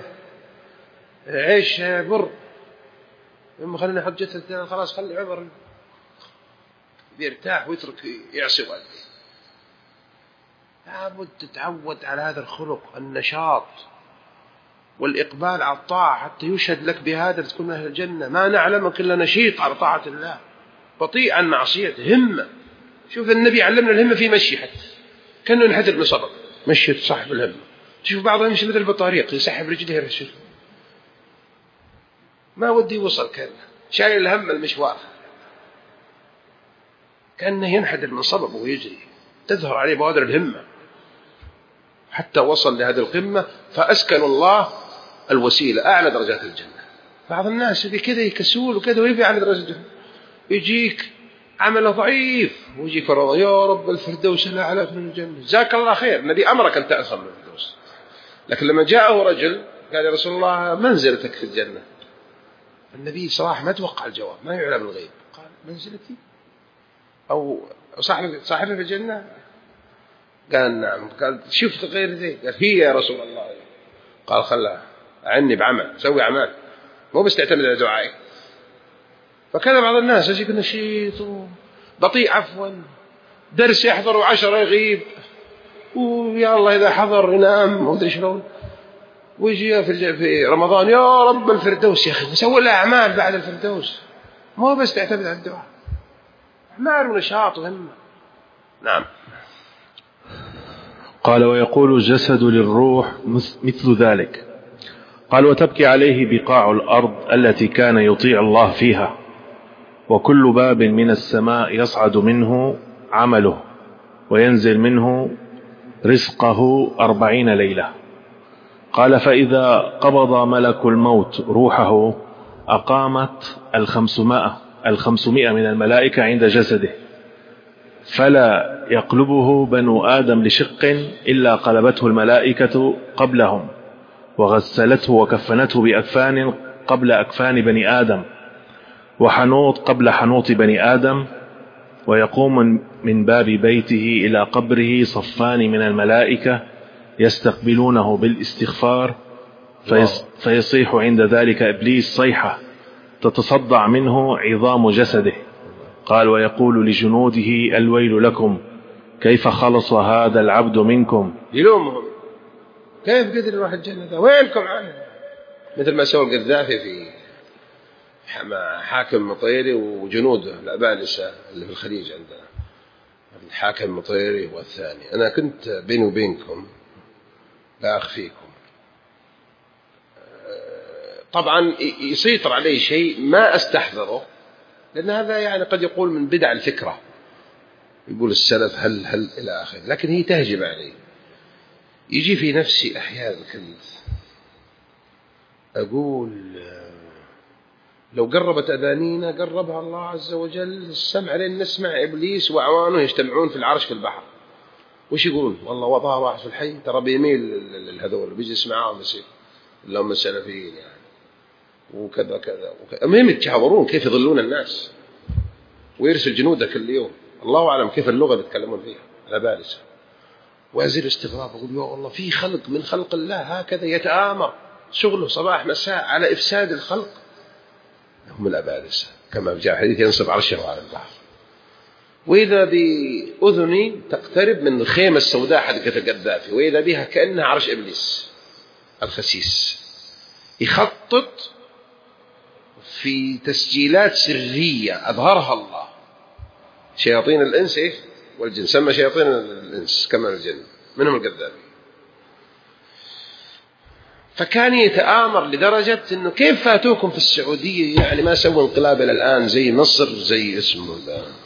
عيش بر، ثم خلينا حجة خلاص، خلي عمر بيرتاح ويترك يعصي والده. لابد تتعود على هذا الخلق، النشاط والإقبال على الطاعة حتى يشهد لك بهذا تكون أهل الجنة. ما نعلمك إلا نشيط على طاعة الله بطيء عن معصيته، همة. شوف النبي علمنا الهمة في مشي، حتى كأنه ينحدر من صدق مشي صاحب الهمة. تشوف بعضهم يمشي مثل البطاريق يسحب رجله يرشد، ما ودي يوصل، كان شايل الهم المشوار، كأنه ينحدر من صدق ويجري، تظهر عليه بوادر الهمة حتى وصل لهذه القمة، فأسكن الله الوسيلة أعلى درجات الجنة. بعض الناس بكذا يكسول وكذا ويبي على درجة الجنة، يجيك عمله ضعيف ويجيك فرضا يا رب الفردوس الأعلى من الجنة، جزاك الله خير، النبي أمرك أن تأخذ من الفردوس. لكن لما جاءه رجل قال يا رسول الله منزلتك في الجنة، النبي صراحة ما توقع الجواب، ما يعلم الغيب، قال منزلتي أو صاحبي صاحبي في الجنة، قال نعم. قال شفت غير ذي؟ قال هي يا رسول الله. قال خلها أعني بعمل، سوي أعمال، مو بس تعتمد على دعائي. فكذا بعض الناس يجيك نشيط بطيء عفوا، درس يحضر وعشرة يغيب، ويا الله إذا حضر ينام ومدري شلون، ويجي في في رمضان يا رب الفردوس، يا أخي نسوي له أعمال بعد الفردوس، مو بس تعتمد على الدعاء، أعمال ونشاط وهمة. نعم. قال ويقول الجسد للروح مثل ذلك. قال وتبكي عليه بقاع الأرض التي كان يطيع الله فيها، وكل باب من السماء يصعد منه عمله وينزل منه رزقه أربعين ليلة. قال فإذا قبض ملك الموت روحه أقامت الخمسمائة, الخمسمائة من الملائكة عند جسده، فلا يقلبه بنو آدم لشق إلا قلبته الملائكة قبلهم، وغسلته وكفنته بأكفان قبل أكفان بني آدم، وحنوط قبل حنوط بني آدم. ويقوم من باب بيته إلى قبره صفان من الملائكة يستقبلونه بالاستغفار، فيص فيصيح عند ذلك إبليس صيحة تتصدع منه عظام جسده. قال ويقول لجنوده الويل لكم، كيف خلص هذا العبد منكم؟ يلومهم، كيف قدر يروح الجنة ذا؟ وينكم عنه؟ مثل ما سوى القذافي في حاكم مطيري وجنوده الأبالسة اللي في الخليج عندنا، الحاكم مطيري والثاني. أنا كنت بيني وبينكم لا أخفيكم، طبعا يسيطر عليه شيء ما أستحضره، لأن هذا يعني قد يقول من بدع الفكرة، يقول السلف هل هل إلى آخره، لكن هي تهجم عليه. يجي في نفسي أحيانا كنت أقول لو قربت أذانينا قربها الله عز وجل السمع لين نسمع إبليس وأعوانه يجتمعون في العرش في البحر، وش يقولون؟ والله وضع واحد في الحي ترى بيميل الهذول بيجلس معاهم يصير اللي هم السلفيين يعني وكذا كذا وكذا. المهم يتحاورون كيف يضلون الناس، ويرسل جنوده كل يوم، الله أعلم كيف اللغة اللي يتكلمون فيها على بالسه. وأزيل استغراب أقول يا الله في خلق من خلق الله هكذا يتآمر شغله صباح مساء على إفساد الخلق، هم الأبالسة كما جاء حديث ينصب عرشه على البحر. وإذا بأذني تقترب من الخيمة السوداء حدقة القذافي، وإذا بها كأنها عرش إبليس الخسيس يخطط في تسجيلات سرية أظهرها الله، شياطين الإنس والجن، سمى شياطين الإنس كما الجن منهم القذافي. فكان يتآمر لدرجة إنه كيف فاتوكم في السعودية يعني ما سووا انقلاب إلى الآن زي مصر زي اسمه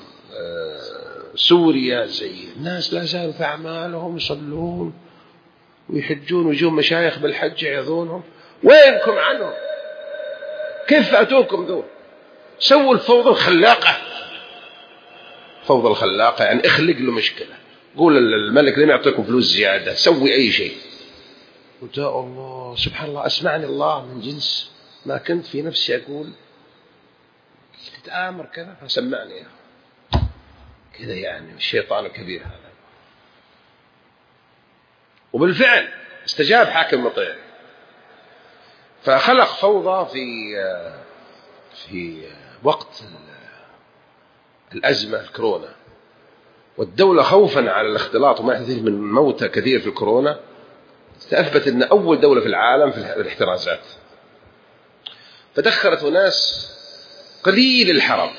سوريا، زي الناس لا زالوا في أعمالهم يصلون ويحجون ويجون مشايخ بالحج يعظونهم، وينكم عنهم؟ كيف فاتوكم ذول؟ سووا الفوضى الخلاقة، فوضى الخلاقة يعني اخلق له مشكلة، قول الملك لم يعطيكم فلوس زيادة، سوي أي شيء. قلت يا الله سبحان الله أسمعني الله من جنس ما كنت في نفسي أقول تتآمر كذا، فسمعني كذا يعني الشيطان الكبير هذا. وبالفعل استجاب حاكم مطيري، فخلق فوضى في في وقت الأزمة الكورونا، والدولة خوفا على الاختلاط وما يحدث من موتى كثير في الكورونا أثبت أن أول دولة في العالم في الاحترازات، فدخلت ناس قليل الحرم،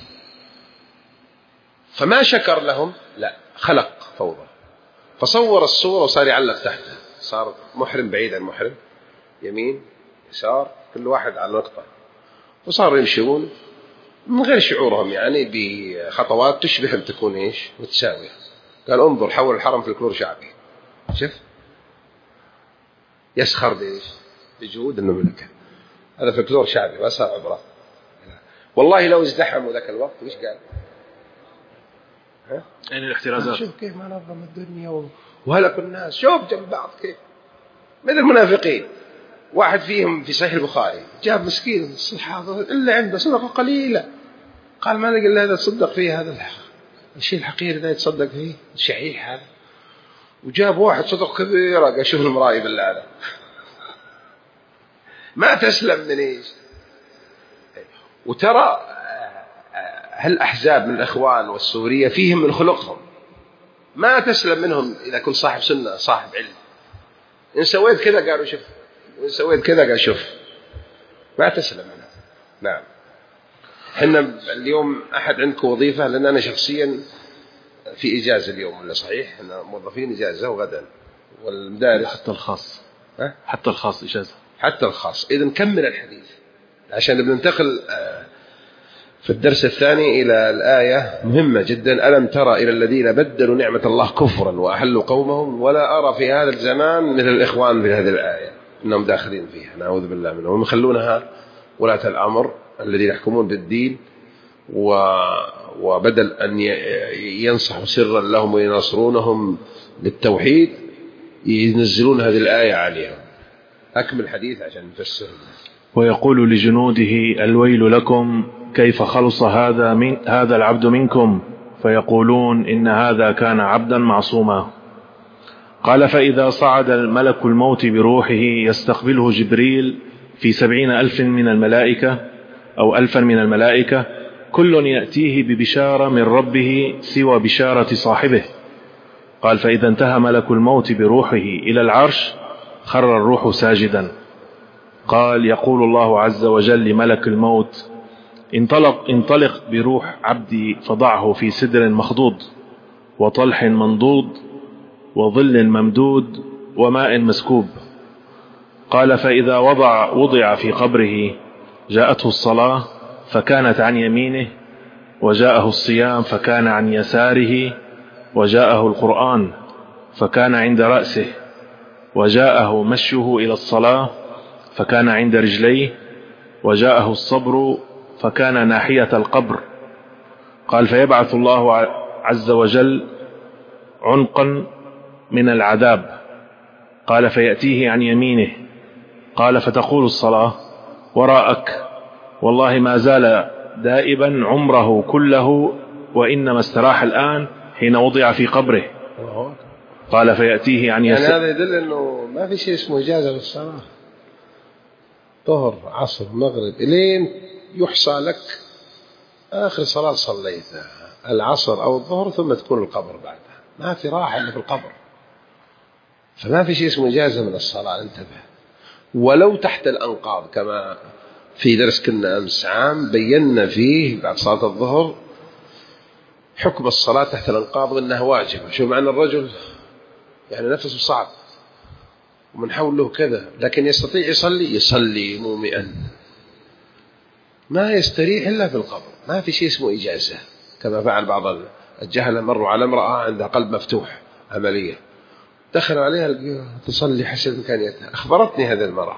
فما شكر لهم، لا خلق فوضى، فصور الصورة وصار يعلق تحتها، صار محرم بعيد عن محرم، يمين يسار كل واحد على نقطة، وصاروا يمشون من غير شعورهم يعني بخطوات تشبه أن تكون إيش متساوية. قال انظر حول الحرم في الكلور شعبي، شوف يسخر بإيش بجهود المملكة، هذا في الكلور شعبي ما صار عبرة. والله لو ازدحموا ذاك الوقت وش قال؟ ها؟ يعني الاحترازات شوف كيف ما نظم الدنيا وهلك الناس، شوف جنب بعض كيف مثل المنافقين. واحد فيهم في صحيح البخاري جاب مسكين الصحابة إلا عنده صدقة قليلة، قال ما لقى إلا هذا تصدق فيه، هذا الشيء الحقير ذا يتصدق فيه الشحيح هذا، وجاب واحد صدق كبير قال شوف المراية بالله ما تسلم من إيش. وترى هالأحزاب من الإخوان والسورية فيهم من خلقهم ما تسلم منهم إذا كنت صاحب سنة صاحب علم. إن سويت كذا قالوا شوف، إن سويت كذا قال شوف، ما تسلم منهم. نعم. حنا اليوم أحد عندكم وظيفة، لأن أنا شخصيا في إجازة اليوم ولا صحيح؟ إحنا موظفين إجازة وغدا، والمدارس حتى الخاص ها؟ حتى الخاص إجازة، حتى الخاص. إذا نكمل الحديث عشان بننتقل في الدرس الثاني إلى الآية مهمة جدا. ألم ترى إلى الذين بدلوا نعمة الله كفرا وأحلوا قومهم، ولا أرى في هذا الزمان مثل الإخوان في هذه الآية إنهم داخلين فيها، نعوذ بالله منهم، يخلونها ولاة الأمر الذين يحكمون بالدين، وبدل أن ينصحوا سرا لهم ويناصرونهم بالتوحيد ينزلون هذه الآية عليهم. أكمل الحديث عشان نفسر. ويقول لجنوده الويل لكم كيف خلص هذا من هذا العبد منكم، فيقولون إن هذا كان عبدا معصوما. قال فإذا صعد الملك الموت بروحه يستقبله جبريل في سبعين ألف من الملائكة أو ألفا من الملائكة، كل يأتيه ببشارة من ربه سوى بشارة صاحبه. قال فإذا انتهى ملك الموت بروحه إلى العرش خر الروح ساجدا. قال يقول الله عز وجل لملك الموت انطلق, انطلق بروح عبدي فضعه في سدر مخضود وطلح منضود وظل ممدود وماء مسكوب. قال فإذا وضع, وضع في قبره جاءته الصلاة فكانت عن يمينه، وجاءه الصيام فكان عن يساره، وجاءه القرآن فكان عند رأسه، وجاءه مشيه إلى الصلاة فكان عند رجليه، وجاءه الصبر فكان ناحية القبر. قال فيبعث الله عز وجل عنقا من العذاب. قال فيأتيه عن يمينه. قال فتقول الصلاة وراءك والله ما زال دائبا عمره كله، وإنما استراح الآن حين وضع في قبره. قال فيأتيه عن يساره. يعني هذا يدل أنه ما في شيء اسمه إجازة للصلاة، ظهر عصر مغرب إلين يحصى لك آخر صلاة صليتها العصر أو الظهر، ثم تكون القبر بعدها، ما في راحة إلا في القبر. فما في شيء اسمه إجازة من الصلاة، انتبه. ولو تحت الأنقاض كما في درس كنا أمس عام بينا فيه بعد صلاة الظهر حكم الصلاة تحت الأنقاض وأنها واجبة. شو معنى الرجل يعني نفسه صعب ومن حوله كذا، لكن يستطيع يصلي يصلي مومئا، ما يستريح إلا في القبر. ما في شيء اسمه إجازة كما فعل بعض الجهلة. مروا على امرأة عندها قلب مفتوح عملية، دخلوا عليها تصلي حسب إمكانيتها. أخبرتني هذه المرأة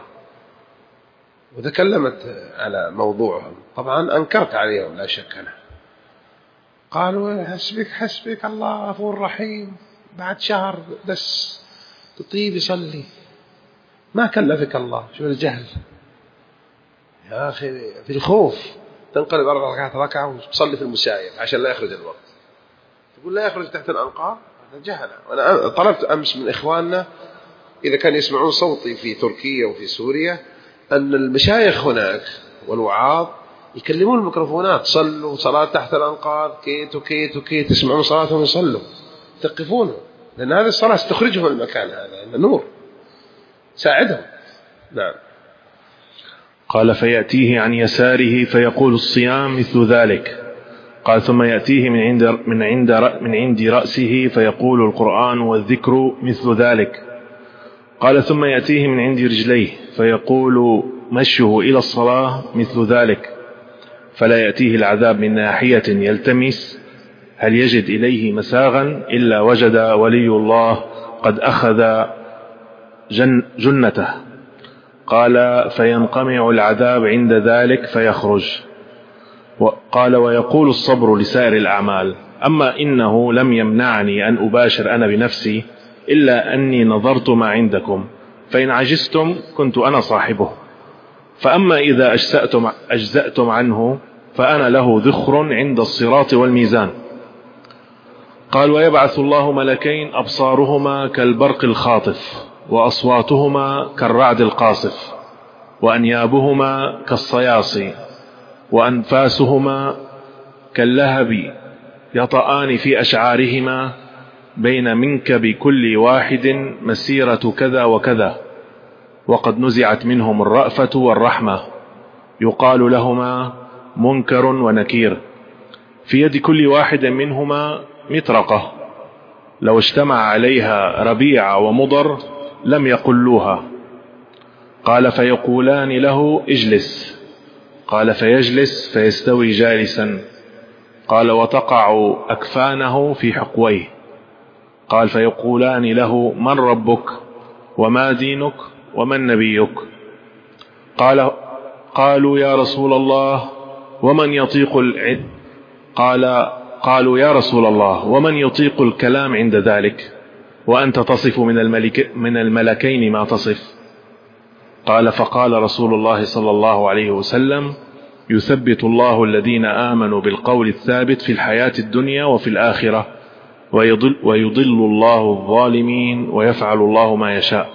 وتكلمت على موضوعهم، طبعا أنكرت عليهم لا شك أنا. قالوا حسبك حسبك الله غفور رحيم، بعد شهر بس تطيب يصلي، ما كلفك الله. شو الجهل يا أخي، في الخوف تنقلب أربع ركعات ركعة وتصلي في المسايب عشان لا يخرج الوقت، تقول لا يخرج تحت الأنقاض. هذا جهل. وأنا طلبت أمس من إخواننا إذا كان يسمعون صوتي في تركيا وفي سوريا أن المشايخ هناك والوعاظ يكلمون الميكروفونات، صلوا صلاة تحت الأنقاض كيت وكيت وكيت، تسمعون صلاتهم يصلوا، تقفونه، لأن هذه الصلاة ستخرجهم من المكان هذا، نور ساعدهم. نعم. قال فيأتيه عن يساره فيقول الصيام مثل ذلك. قال ثم يأتيه من عند من عند من عند رأسه فيقول القرآن والذكر مثل ذلك. قال ثم يأتيه من عند رجليه فيقول مشيه إلى الصلاة مثل ذلك. فلا يأتيه العذاب من ناحية يلتمس هل يجد إليه مساغا إلا وجد ولي الله قد أخذ جن جنته. قال فينقمع العذاب عند ذلك فيخرج. قال ويقول الصبر لسائر الأعمال. أما إنه لم يمنعني أن أباشر أنا بنفسي إلا أني نظرت ما عندكم، فإن عجزتم كنت أنا صاحبه. فأما إذا أجزأتم, أجزأتم عنه فأنا له ذخر عند الصراط والميزان. قال ويبعث الله ملكين أبصارهما كالبرق الخاطف وأصواتهما كالرعد القاصف وأنيابهما كالصياصي وأنفاسهما كاللهب يطآن في أشعارهما بين منكب كل واحد مسيرة كذا وكذا وقد نزعت منهم الرأفة والرحمة يقال لهما منكر ونكير في يد كل واحد منهما مطرقة لو اجتمع عليها ربيع ومضر لم يقلوها. قال فيقولان له اجلس، قال فيجلس فيستوي جالسا. قال وتقع أكفانه في حقويه. قال فيقولان له من ربك وما دينك ومن نبيك؟ قال قالوا يا رسول الله ومن يطيق العد قال قالوا يا رسول الله ومن يطيق الكلام عند ذلك وأنت تصف من الملك من الملكين ما تصف؟ قال فقال رسول الله صلى الله عليه وسلم يثبت الله الذين آمنوا بالقول الثابت في الحياة الدنيا وفي الآخرة ويضل, ويضل الله الظالمين ويفعل الله ما يشاء.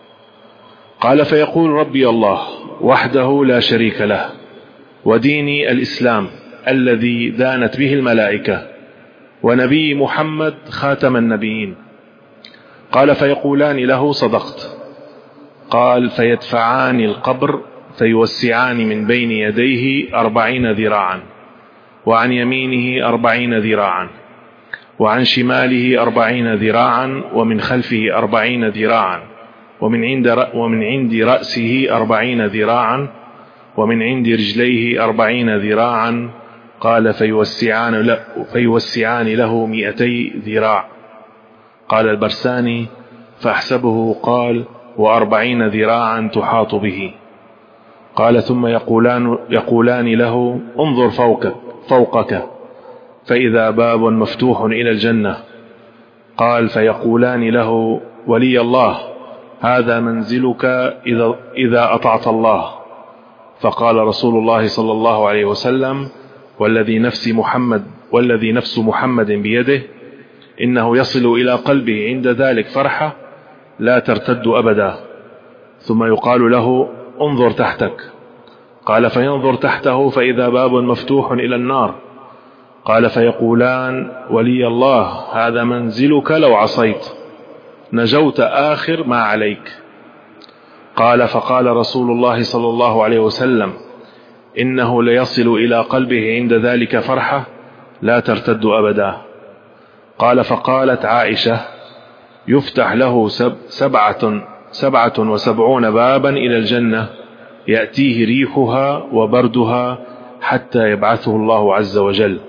قال فيقول ربي الله وحده لا شريك له وديني الإسلام الذي دانت به الملائكة ونبي محمد خاتم النبيين. قال فيقولان له صدقت. قال فيدفعان القبر فيوسعان من بين يديه أربعين ذراعا وعن يمينه أربعين ذراعا وعن شماله أربعين ذراعا ومن خلفه أربعين ذراعا ومن عند ومن عند رأسه أربعين ذراعا ومن عند رجليه أربعين ذراعا. قال فيوسعان له, فيوسعان له مئتي ذراع. قال البرساني فأحسبه قال وأربعين ذراعا تحاط به. قال ثم يقولان, يقولان له انظر فوقك, فوقك فإذا باب مفتوح إلى الجنة. قال فيقولان له ولي الله هذا منزلك إذا, إذا أطعت الله. فقال رسول الله صلى الله عليه وسلم والذي نفس محمد والذي نفس محمد بيده إنه يصل إلى قلبه عند ذلك فرحة لا ترتد أبدا. ثم يقال له انظر تحتك. قال فينظر تحته فإذا باب مفتوح إلى النار. قال فيقولان ولي الله هذا منزلك لو عصيت نجوت آخر ما عليك. قال فقال رسول الله صلى الله عليه وسلم إنه ليصل إلى قلبه عند ذلك فرحة لا ترتد أبدا. قال فقالت عائشة يفتح له سب سبعة, سبعة وسبعون بابا إلى الجنة يأتيه ريحها وبردها حتى يبعثه الله عز وجل.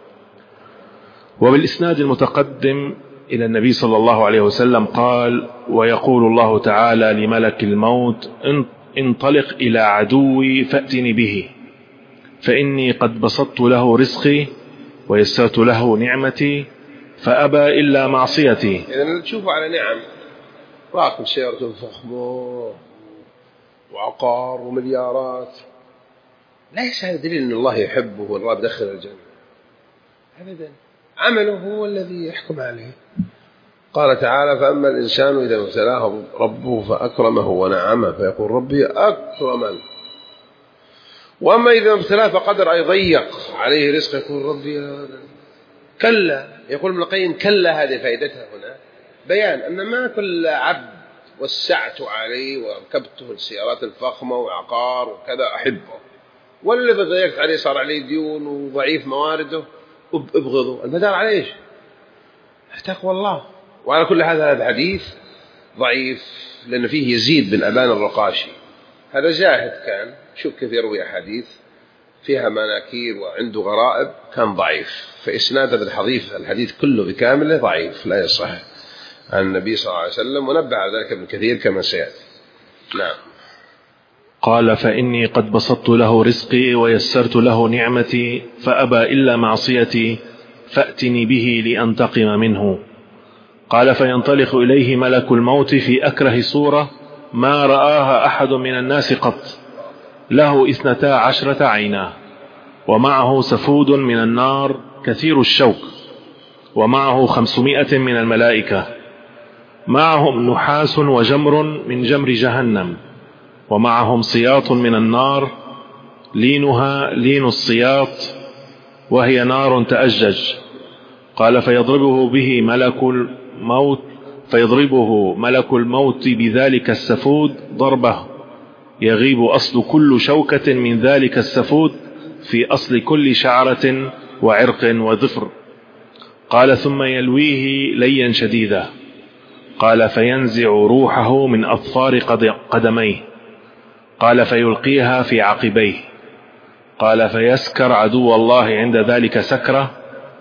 وبالإسناد المتقدم إلى النبي صلى الله عليه وسلم قال ويقول الله تعالى لملك الموت انطلق إلى عدوي فأتني به فإني قد بسطت له رزقي ويسرت له نعمتي فأبى إلا معصيتي. إذا تشوفوا على نعم راكب سيارة فخمة وعقار ومليارات ليس هذا دليل أن الله يحبه والله بدخل الجنة أبدا. عمله هو الذي يحكم عليه. قال تعالى فأما الإنسان إذا ابتلاه ربه فأكرمه ونعمه فيقول ربي أكرمن وأما إذا ابتلاه فقدر أن يضيق عليه رزقه يقول ربي كلا. يقول ابن القيم كلا هذه فائدتها هنا بيان أن ما كل عبد وسعت عليه وركبته السيارات الفخمة وعقار وكذا أحبه والذي ضيقت عليه صار عليه ديون وضعيف موارده ابغضوا. المدار على ايش؟ تقوى الله. وعلى كل هذا هذا حديث ضعيف لأن فيه يزيد بن أبان الرقاشي هذا جاهد كان شوف كيف يروي أحاديث فيها مناكير وعنده غرائب كان ضعيف فإسناد هذا الحديث الحديث كله بكامله ضعيف لا يصح عن النبي صلى الله عليه وسلم ونبه على ذلك ابن كثير كما سيأتي. نعم. قال فإني قد بسطت له رزقي ويسرت له نعمتي فأبى إلا معصيتي فأتني به لأنتقم منه. قال فينطلق إليه ملك الموت في أكره صورة ما رآها أحد من الناس قط له اثنتا عشرة عينا ومعه سفود من النار كثير الشوك ومعه خمسمائة من الملائكة، معهم نحاس وجمر من جمر جهنم، ومعهم صياط من النار لينها لين الصياط، وهي نار تأجج. قال فيضربه به ملك الموت فيضربه ملك الموت بذلك السفود ضربه يغيب أصل كل شوكة من ذلك السفود في أصل كل شعرة وعرق وظفر. قال ثم يلويه ليا شديدا. قال فينزع روحه من أظفار قدميه. قال فيلقيها في عقبيه. قال فيسكر عدو الله عند ذلك سكرة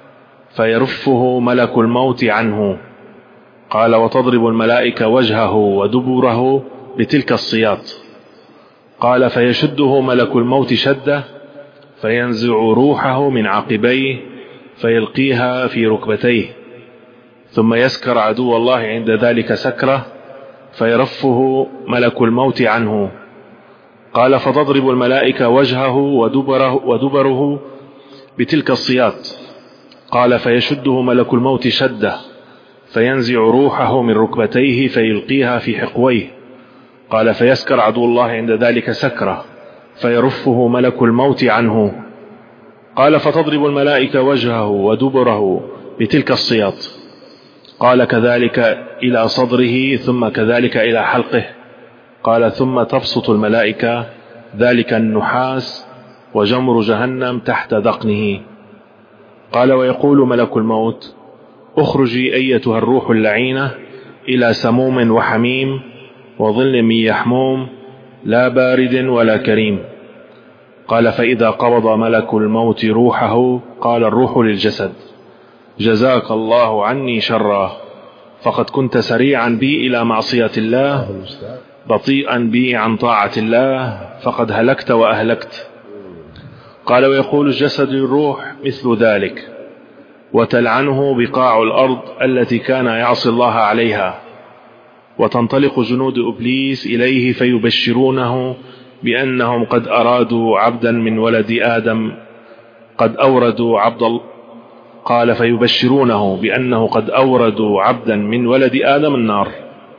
فيرفه ملك الموت عنه. قال وتضرب الملائكة وجهه ودبره بتلك الصياط. قال فيشده ملك الموت شدة فينزع روحه من عقبيه فيلقيها في ركبتيه. ثم يسكر عدو الله عند ذلك سكرة فيرفه ملك الموت عنه. قال فتضرب الملائكة وجهه ودبره, ودبره بتلك الصياط. قال فيشده ملك الموت شدة فينزع روحه من ركبتيه فيلقيها في حقويه. قال فيسكر عدو الله عند ذلك سكرة فيرفه ملك الموت عنه. قال فتضرب الملائكة وجهه ودبره بتلك الصياط. قال كذلك إلى صدره ثم كذلك إلى حلقه. قال ثم تبسط الملائكة ذلك النحاس وجمر جهنم تحت ذقنه. قال ويقول ملك الموت اخرجي أيتها الروح اللعينة إلى سموم وحميم وظل من يحموم لا بارد ولا كريم. قال فإذا قبض ملك الموت روحه قال الروح للجسد جزاك الله عني شرا، فقد كنت سريعا بي إلى معصية الله بطيئا بي عن طاعة الله، فقد هلكت وأهلكت. قال ويقول الجسد للروح مثل ذلك، وتلعنه بقاع الأرض التي كان يعصي الله عليها. وتنطلق جنود إبليس إليه فيبشرونه بأنهم قد أرادوا عبدا من ولد آدم قد أوردوا عبد قال فيبشرونه بأنه قد أوردوا عبدا من ولد آدم النار.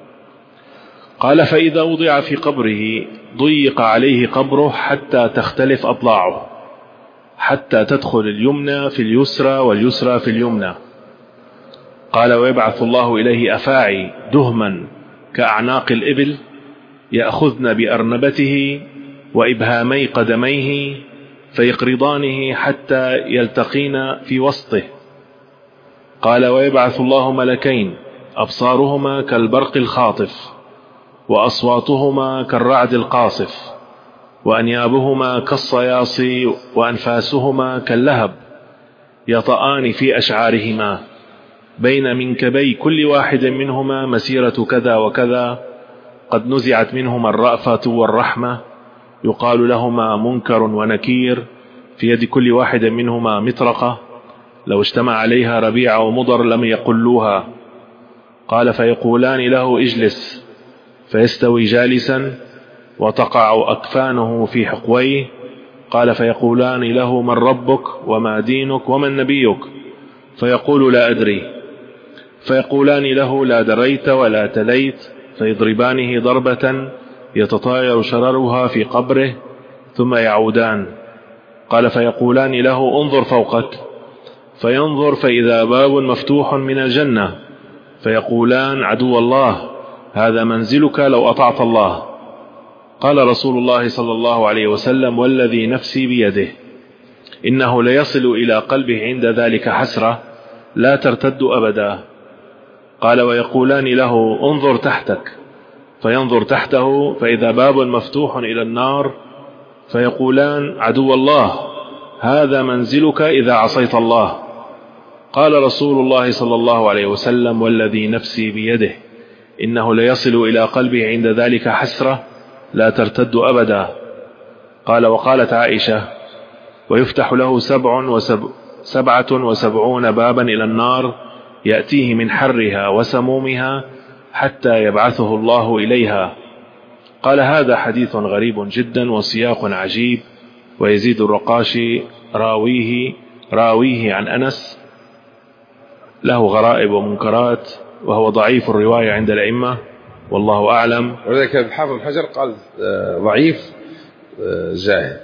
قال فإذا وضع في قبره ضيق عليه قبره حتى تختلف أضلاعه، حتى تدخل اليمنى في اليسرى واليسرى في اليمنى. قال ويبعث الله إليه أفاعي دهما كأعناق الإبل يأخذن بأرنبته وإبهامي قدميه فيقرضانه حتى يلتقين في وسطه. قال ويبعث الله ملكين أبصارهما كالبرق الخاطف وأصواتهما كالرعد القاصف وأنيابهما كالصياصي وأنفاسهما كاللهب يطآن في أشعارهما بين منكبي كل واحد منهما مسيرة كذا وكذا، قد نزعت منهما الرأفة والرحمة، يقال لهما منكر ونكير، في يد كل واحد منهما مطرقة، لو اجتمع عليها ربيع ومضر لم يقلوها. قال فيقولان له اجلس فيستوي جالسا وتقع أكفانه في حقويه. قال فيقولان له من ربك وما دينك ومن نبيك؟ فيقول لا أدري. فيقولان له لا دريت ولا تليت، فيضربانه ضربة يتطاير شررها في قبره ثم يعودان. قال فيقولان له انظر فوقك، فينظر فإذا باب مفتوح من الجنة، فيقولان عدو الله هذا منزلك لو أطعت الله. قال رسول الله صلى الله عليه وسلم والذي نفسي بيده إنه ليصل إلى قلبه عند ذلك حسرة لا ترتد أبدا. قال ويقولان له انظر تحتك، فينظر تحته فإذا باب مفتوح إلى النار، فيقولان عدو الله هذا منزلك إذا عصيت الله. قال رسول الله صلى الله عليه وسلم والذي نفسي بيده إنه ليصل إلى قلبه عند ذلك حسرة لا ترتد أبدا. قال وقالت عائشة ويفتح له سبع وسب سبعة وسبعون بابا إلى النار يأتيه من حرها وسمومها حتى يبعثه الله إليها. قال هذا حديث غريب جدا وسياق عجيب. ويزيد الرقاشي راويه راويه عن أنس له غرائب ومنكرات وهو ضعيف الرواية عند الأئمة والله أعلم. ولذلك الحافظ بن حجر قال ضعيف زاهد،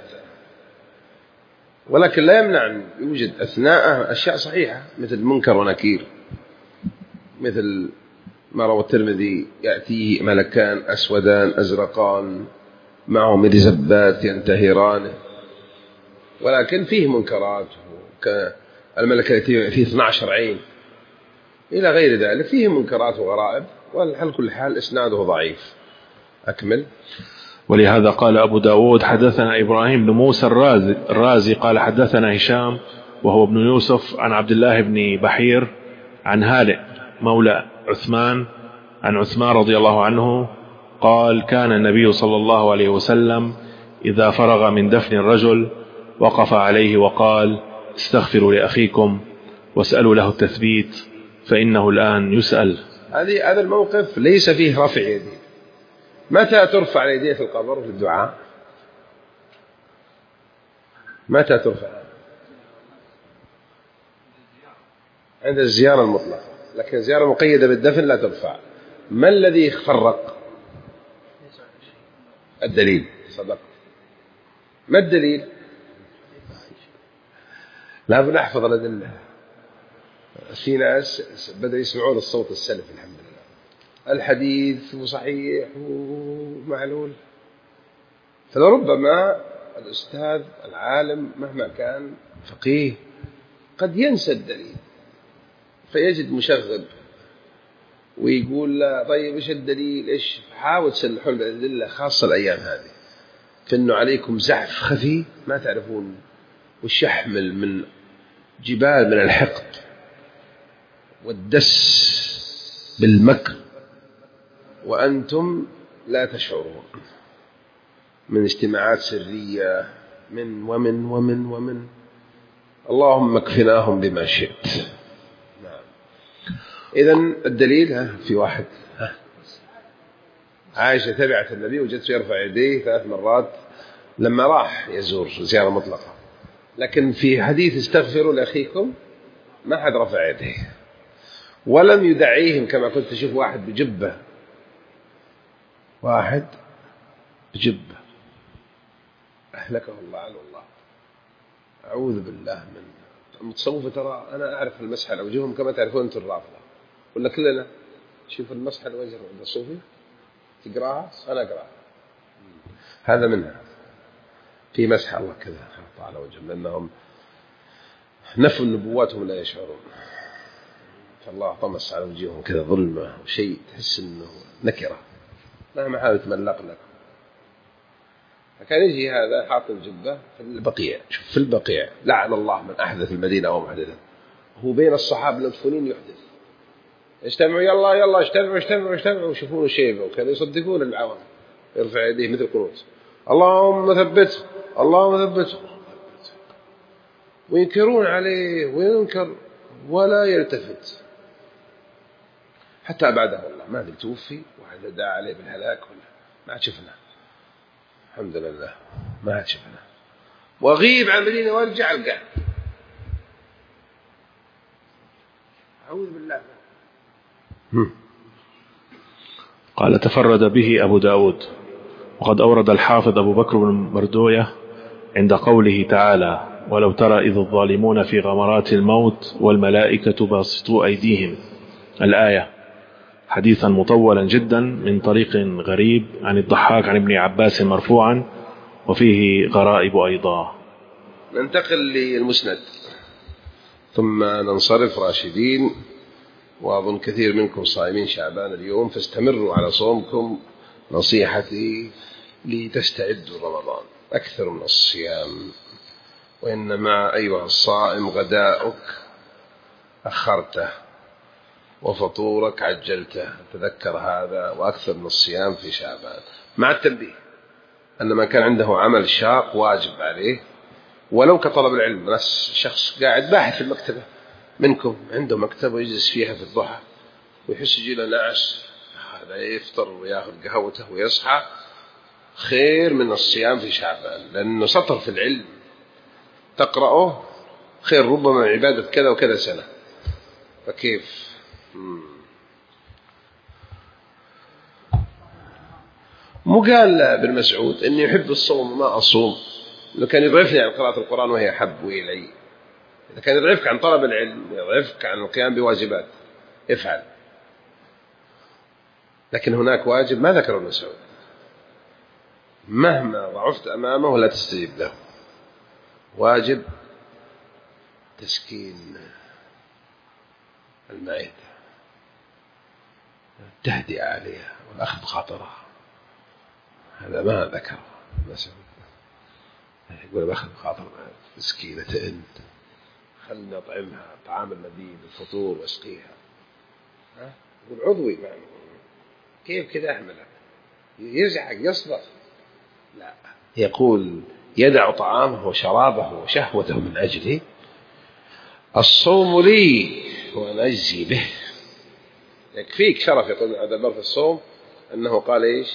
ولكن لا يمنع أن يوجد أثناءه أشياء صحيحة مثل منكر ونكير، مثل ما روى الترمذي يأتيه ملكان أسودان أزرقان معه مرزبات ينتهرانه، ولكن فيه منكرات، الملك التي فيه اثنتا عشرة عين إلى غير ذلك، فيه منكرات وغرائب، وعلى كل حال إسناده ضعيف. أكمل. ولهذا قال أبو داود حدثنا إبراهيم بن موسى الرازي, الرازي قال حدثنا هشام وهو ابن يوسف عن عبد الله بن بحير عن هالئ مولى عثمان عن عثمان رضي الله عنه قال كان النبي صلى الله عليه وسلم إذا فرغ من دفن الرجل وقف عليه وقال استغفروا لأخيكم واسألوا له التثبيت فإنه الآن يسأل. هذا الموقف ليس فيه رفع يديه. متى ترفع اليدين في القبر في الدعاء؟ متى ترفع؟ عند الزيارة المطلقة، لكن الزيارة مقيدة بالدفن لا ترفع. ما الذي فرق؟ الدليل. صدق. ما الدليل؟ لا بنحفظ الأدلة. في ناس بدأوا يسمعون الصوت السلفي الحمد لله، الحديث صحيح ومعلول، فلربما الأستاذ العالم مهما كان فقيه قد ينسى الدليل فيجد مشغب ويقول لا طيب إيش الدليل إيش. حاول تسلحون بالأدلة، خاصة الأيام هذه فإنه عليكم زعف خفي ما تعرفون وش يحمل من جبال من الحقد والدس بالمكر وأنتم لا تشعرون، من اجتماعات سرية من ومن ومن ومن اللهم اكفناهم بما شئت. نعم. إذن الدليل ها في واحد ها عائشة تبعت النبي وجدت يرفع يديه ثلاث مرات لما راح يزور زيارة مطلقة، لكن في حديث استغفروا لأخيكم ما حد رفع يديه ولم يدعيهم كما كنت تشوف واحد بجبة، واحد بجبة أهلكه الله على الله، أعوذ بالله من المتصوفة. ترى أنا أعرف المسح على وجوههم كما تعرفون أنتم الرافضة، ولا كلنا شوف المسح على وجه عند الصوفي تقراها أنا أقراها، هذا منها في مسح الله كذا على وجههم لأنهم نفوا نبواتهم لا يشعرون، فالله طمس على وجههم كذا ظلمة وشيء تحس أنه نكرة مهما حاول يتملق لك. فكان يجي هذا حاط الجبة في البقيع، شوف في البقيع لعن الله من أحدث المدينة أو محدثا، هو بين الصحابة المدفونين يحدث، اجتمعوا يلا يلا اجتمعوا اجتمعوا اجتمعوا وشوفون شيبة وكذا يصدقون العوام، يرفع يديه مثل قنوت اللهم ثبته اللهم ثبته، وينكرون عليه وينكر ولا يلتفت حتى بعده الله ما ادري توفي واحد دعا عليه بالهلاك ولا ما عاد شفنا، الحمد لله ما عاد شفنا، وغيب عن المدينة وارجع القى أعوذ بالله. قال تفرد به أبو داود. وقد أورد الحافظ أبو بكر بن مردوية عند قوله تعالى ولو ترى إذ الظالمون في غمرات الموت والملائكة باسطوا أيديهم الآية حديثا مطولا جدا من طريق غريب عن الضحاك عن ابن عباس مرفوعا وفيه غرائب أيضا. ننتقل للمسند ثم ننصرف راشدين، وأظن كثير منكم صائمين شعبان اليوم فاستمروا على صومكم، نصيحتي لتستعدوا رمضان أكثر من الصيام، وإنما أيها الصائم غداؤك أخرته وفطورك عجلته، تذكر هذا، وأكثر من الصيام في شعبان، مع التنبيه أن من كان عنده عمل شاق واجب عليه ولو كطلب العلم. ناس شخص قاعد باحث في المكتبة منكم عنده مكتبة ويجلس فيها في الضحى ويحس يجي له نعس، هذا يفطر ويأخذ قهوته ويصحى خير من الصيام في شعبان، لأنه سطر في العلم تقرأه خير ربما عبادة كذا وكذا سنة. فكيف؟ مم. مو قال ابن مسعود إني يحب الصوم وما أصوم، لو كان يضعفني عن قراءة القرآن وهي حب إلي. إذا كان يضعفك عن طلب العلم، يضعفك عن القيام بواجبات، افعل. لكن هناك واجب ما ذكره ابن مسعود، مهما ضعفت أمامه لا تستجيب له، واجب تسكين المعدة، التهدئة عليها والأخذ خاطرها، هذا ما ذكر مسعود. يقول باخذ خاطر مسكينة أنت، خلنا أطعمها طعام اللذيذ الفطور واسقيها. ها يقول عضوي يعني كيف كذا أحملها؟ يزعق يصبر؟ لا، يقول يدع طعامه وشرابه وشهوته من أجلي. الصوم لي وأنا أجزي به. يكفيك شرف يقول هذا البر في الصوم أنه قال إيش؟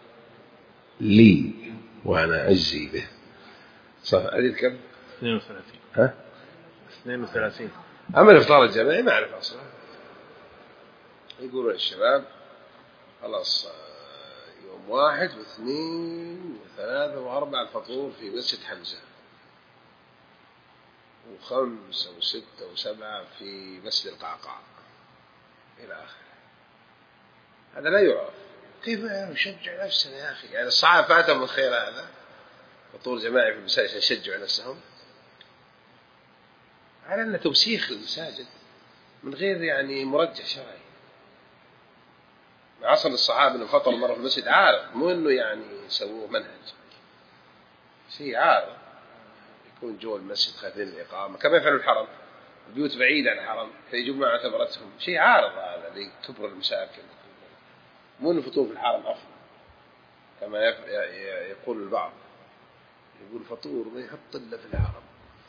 لي وأنا أجزي به. صح عديد كم؟ اثنين وثلاثين. ها؟ اثنين وثلاثين. أما الإفطار الجماعي ما أعرف أصلا. يقولون الشباب خلاص يوم واحد واثنين وثلاثة وأربعة الفطور في مسجد حمزة، وخمسة وستة وسبعة في مسجد القعقاع إلى آخره. هذا لا يعرف. كيف يشجع نفسنا يا أخي؟ يعني الصحابة فاتهم الخير هذا، فطور جماعي في المساجد يشجعوا نفسهم على أن توسيخ المساجد من غير يعني مرجح شرعي. عصر الصحابة أنه فطر مرة في المسجد عارض، مو أنه يعني يسووه منهج، شيء عارض يكون جو المسجد خايفين الإقامة كما يفعلوا الحرم، البيوت بعيدة عن الحرم فيجوا ما اعتبرتهم شيء عارض هذا لكبر المساكن، مو أنه فطور في الحرم أفضل كما يقول البعض، يقول فطور ما يحط إلا في الحرم.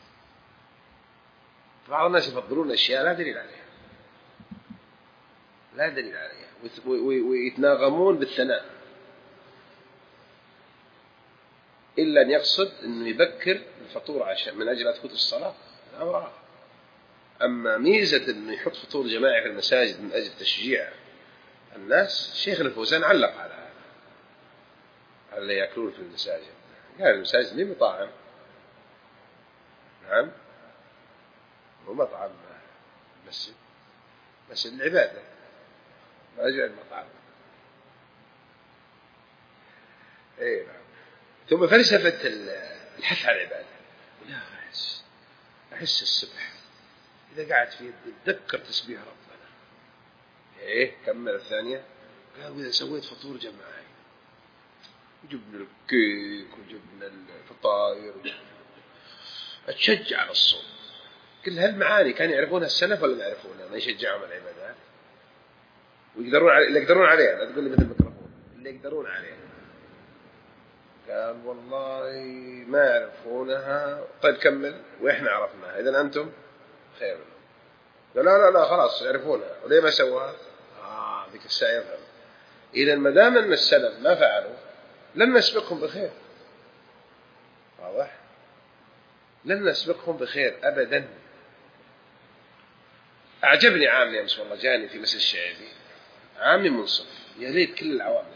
بعض الناس يفضلون أشياء لا دليل عليها، لا دليل عليها، ويتناغمون بالثناء، إلا أن يقصد أنه يذكر الفطور عشان من أجل تفوت الصلاة. أما ميزة أنه يحط فطور جماعي في المساجد من أجل تشجيع الناس، شيخ الفوزان علق على هذا، على اللي يأكلون في المساجد. قال المساجد ليه مطاعم؟ نعم، ومطعم مسجد، مسجد العبادة ما أجل المطعم. إيه نعم. ثم فلسفة الحث على العبادة. لا أحس أحس السبح إذا قعدت فيه تذكر تسبيح ربنا. إيه كمل الثانية. قال إذا سويت فطور جماعي وجبنا الكيك وجبنا الفطاير أتشجع على الصوم. كل هالمعاني كان يعرفونها السلف ولا ما يعرفونها؟ ما يشجعهم على العبادات ويقدرون علي... اللي يقدرون عليها. لا تقول لي مثل الميكروفون، اللي يقدرون عليها. قال والله ما يعرفونها. طيب كمل. وإحنا عرفناها، إذن أنتم خير منهم. لا لا لا خلاص يعرفونها وليه ما سووها؟ آه ذيك الساعة يفهم. إذن ما دام أن السلف ما فعلوا لن نسبقهم بخير. واضح؟ لن نسبقهم بخير أبدا. أعجبني عامي أمس والله جاني في مسجد الشعبي، عامي منصف يا ليت كل العوام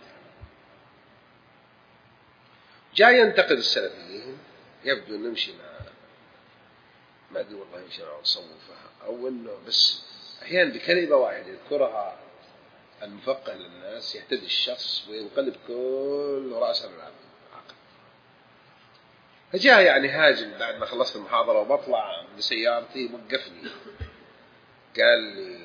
جاي ينتقد السلفيين. يبدو أن نمشي مع ما أدري والله يمشي مع تصوفها أو أنه بس أحيانا بكلمة واحدة يذكرها المفقه للناس يهتدي الشخص وينقلب كل رأسه بالعقل. فجاء يعني هاجم بعد ما خلصت المحاضرة وبطلع بسيارتي وقفني قال لي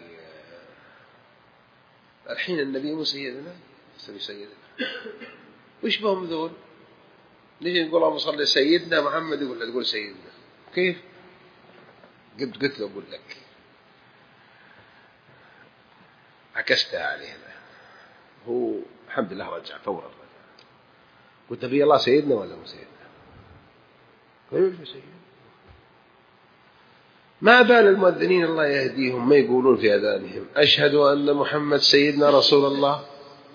الحين النبي مو سيدنا؟ سمي سيدنا وش بهم ذول؟ نيجي نقول اللهم صل سيدنا محمد ولا تقول سيدنا؟ كيف؟ قلت قلت له أقول لك عكستها عليه. هو الحمد لله رجع فورا. قلت نبي الله سيدنا ولا مو سيدنا؟ قالوا سيدنا. ما بال المؤذنين الله يهديهم ما يقولون في أذانهم أشهد أن محمد سيدنا رسول الله؟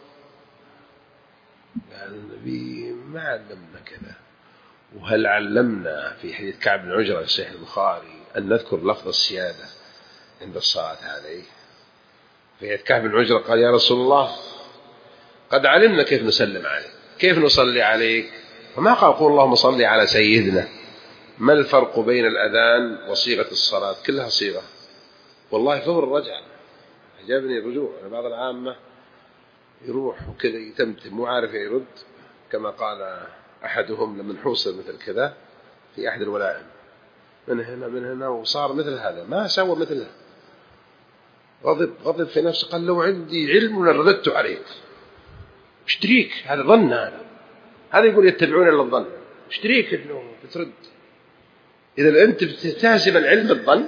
قال النبي ما علمنا كذا. وهل علمنا في حديث كعب بن عجرة في صحيح البخاري أن نذكر لفظ السيادة عند الصلاة هذه. في كعب بن عجرة قال يا رسول الله قد علمنا كيف نسلم عليك، كيف نصلي عليك، فما قال قول اللهم صل على سيدنا. ما الفرق بين الأذان وصيغة الصلاة؟ كلها صيغة. والله فور الرجعة عجبني الرجوع. بعض العامة يروح وكذا يتمتم مو عارف يرد، كما قال أحدهم لمن حوصل مثل كذا في أحد الولائم، من هنا من هنا وصار مثل هذا، ما سوى مثله. غضب غضب في نفسه، قال لو عندي علم لرددت عليك. اشتريك، هذا ظن، هذا هذا يقول يتبعون إلا الظن. اشتريك إنه بترد. إذا أنت بتهزم العلم بالظن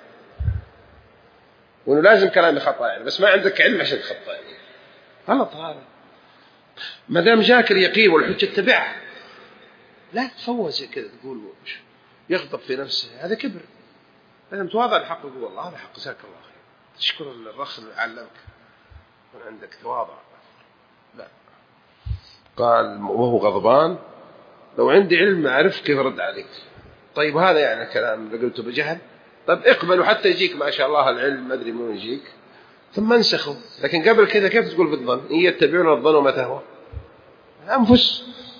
وإنه لازم كلامي خطأ يعني، بس ما عندك علم عشان تخطأ يعني. غلط هذا. ما دام جاك اليقين والحجة اتبعها، لا تفوز زي كذا تقول يغضب في نفسه، هذا كبر. لازم تواضع الحق وتقول والله هذا حق، جزاك الله خير، تشكر الرخ اللي علمك يكون عندك تواضع. لا، قال وهو غضبان لو عندي علم ما أعرف كيف رد عليك. طيب هذا يعني كلام اللي قلته بجهل؟ طب اقبل وحتى يجيك ما شاء الله العلم ما أدري من يجيك ثم انسخه. لكن قبل كذا كيف تقول بالظن؟ إن يتبعون الظن وما تهوى الأنفس.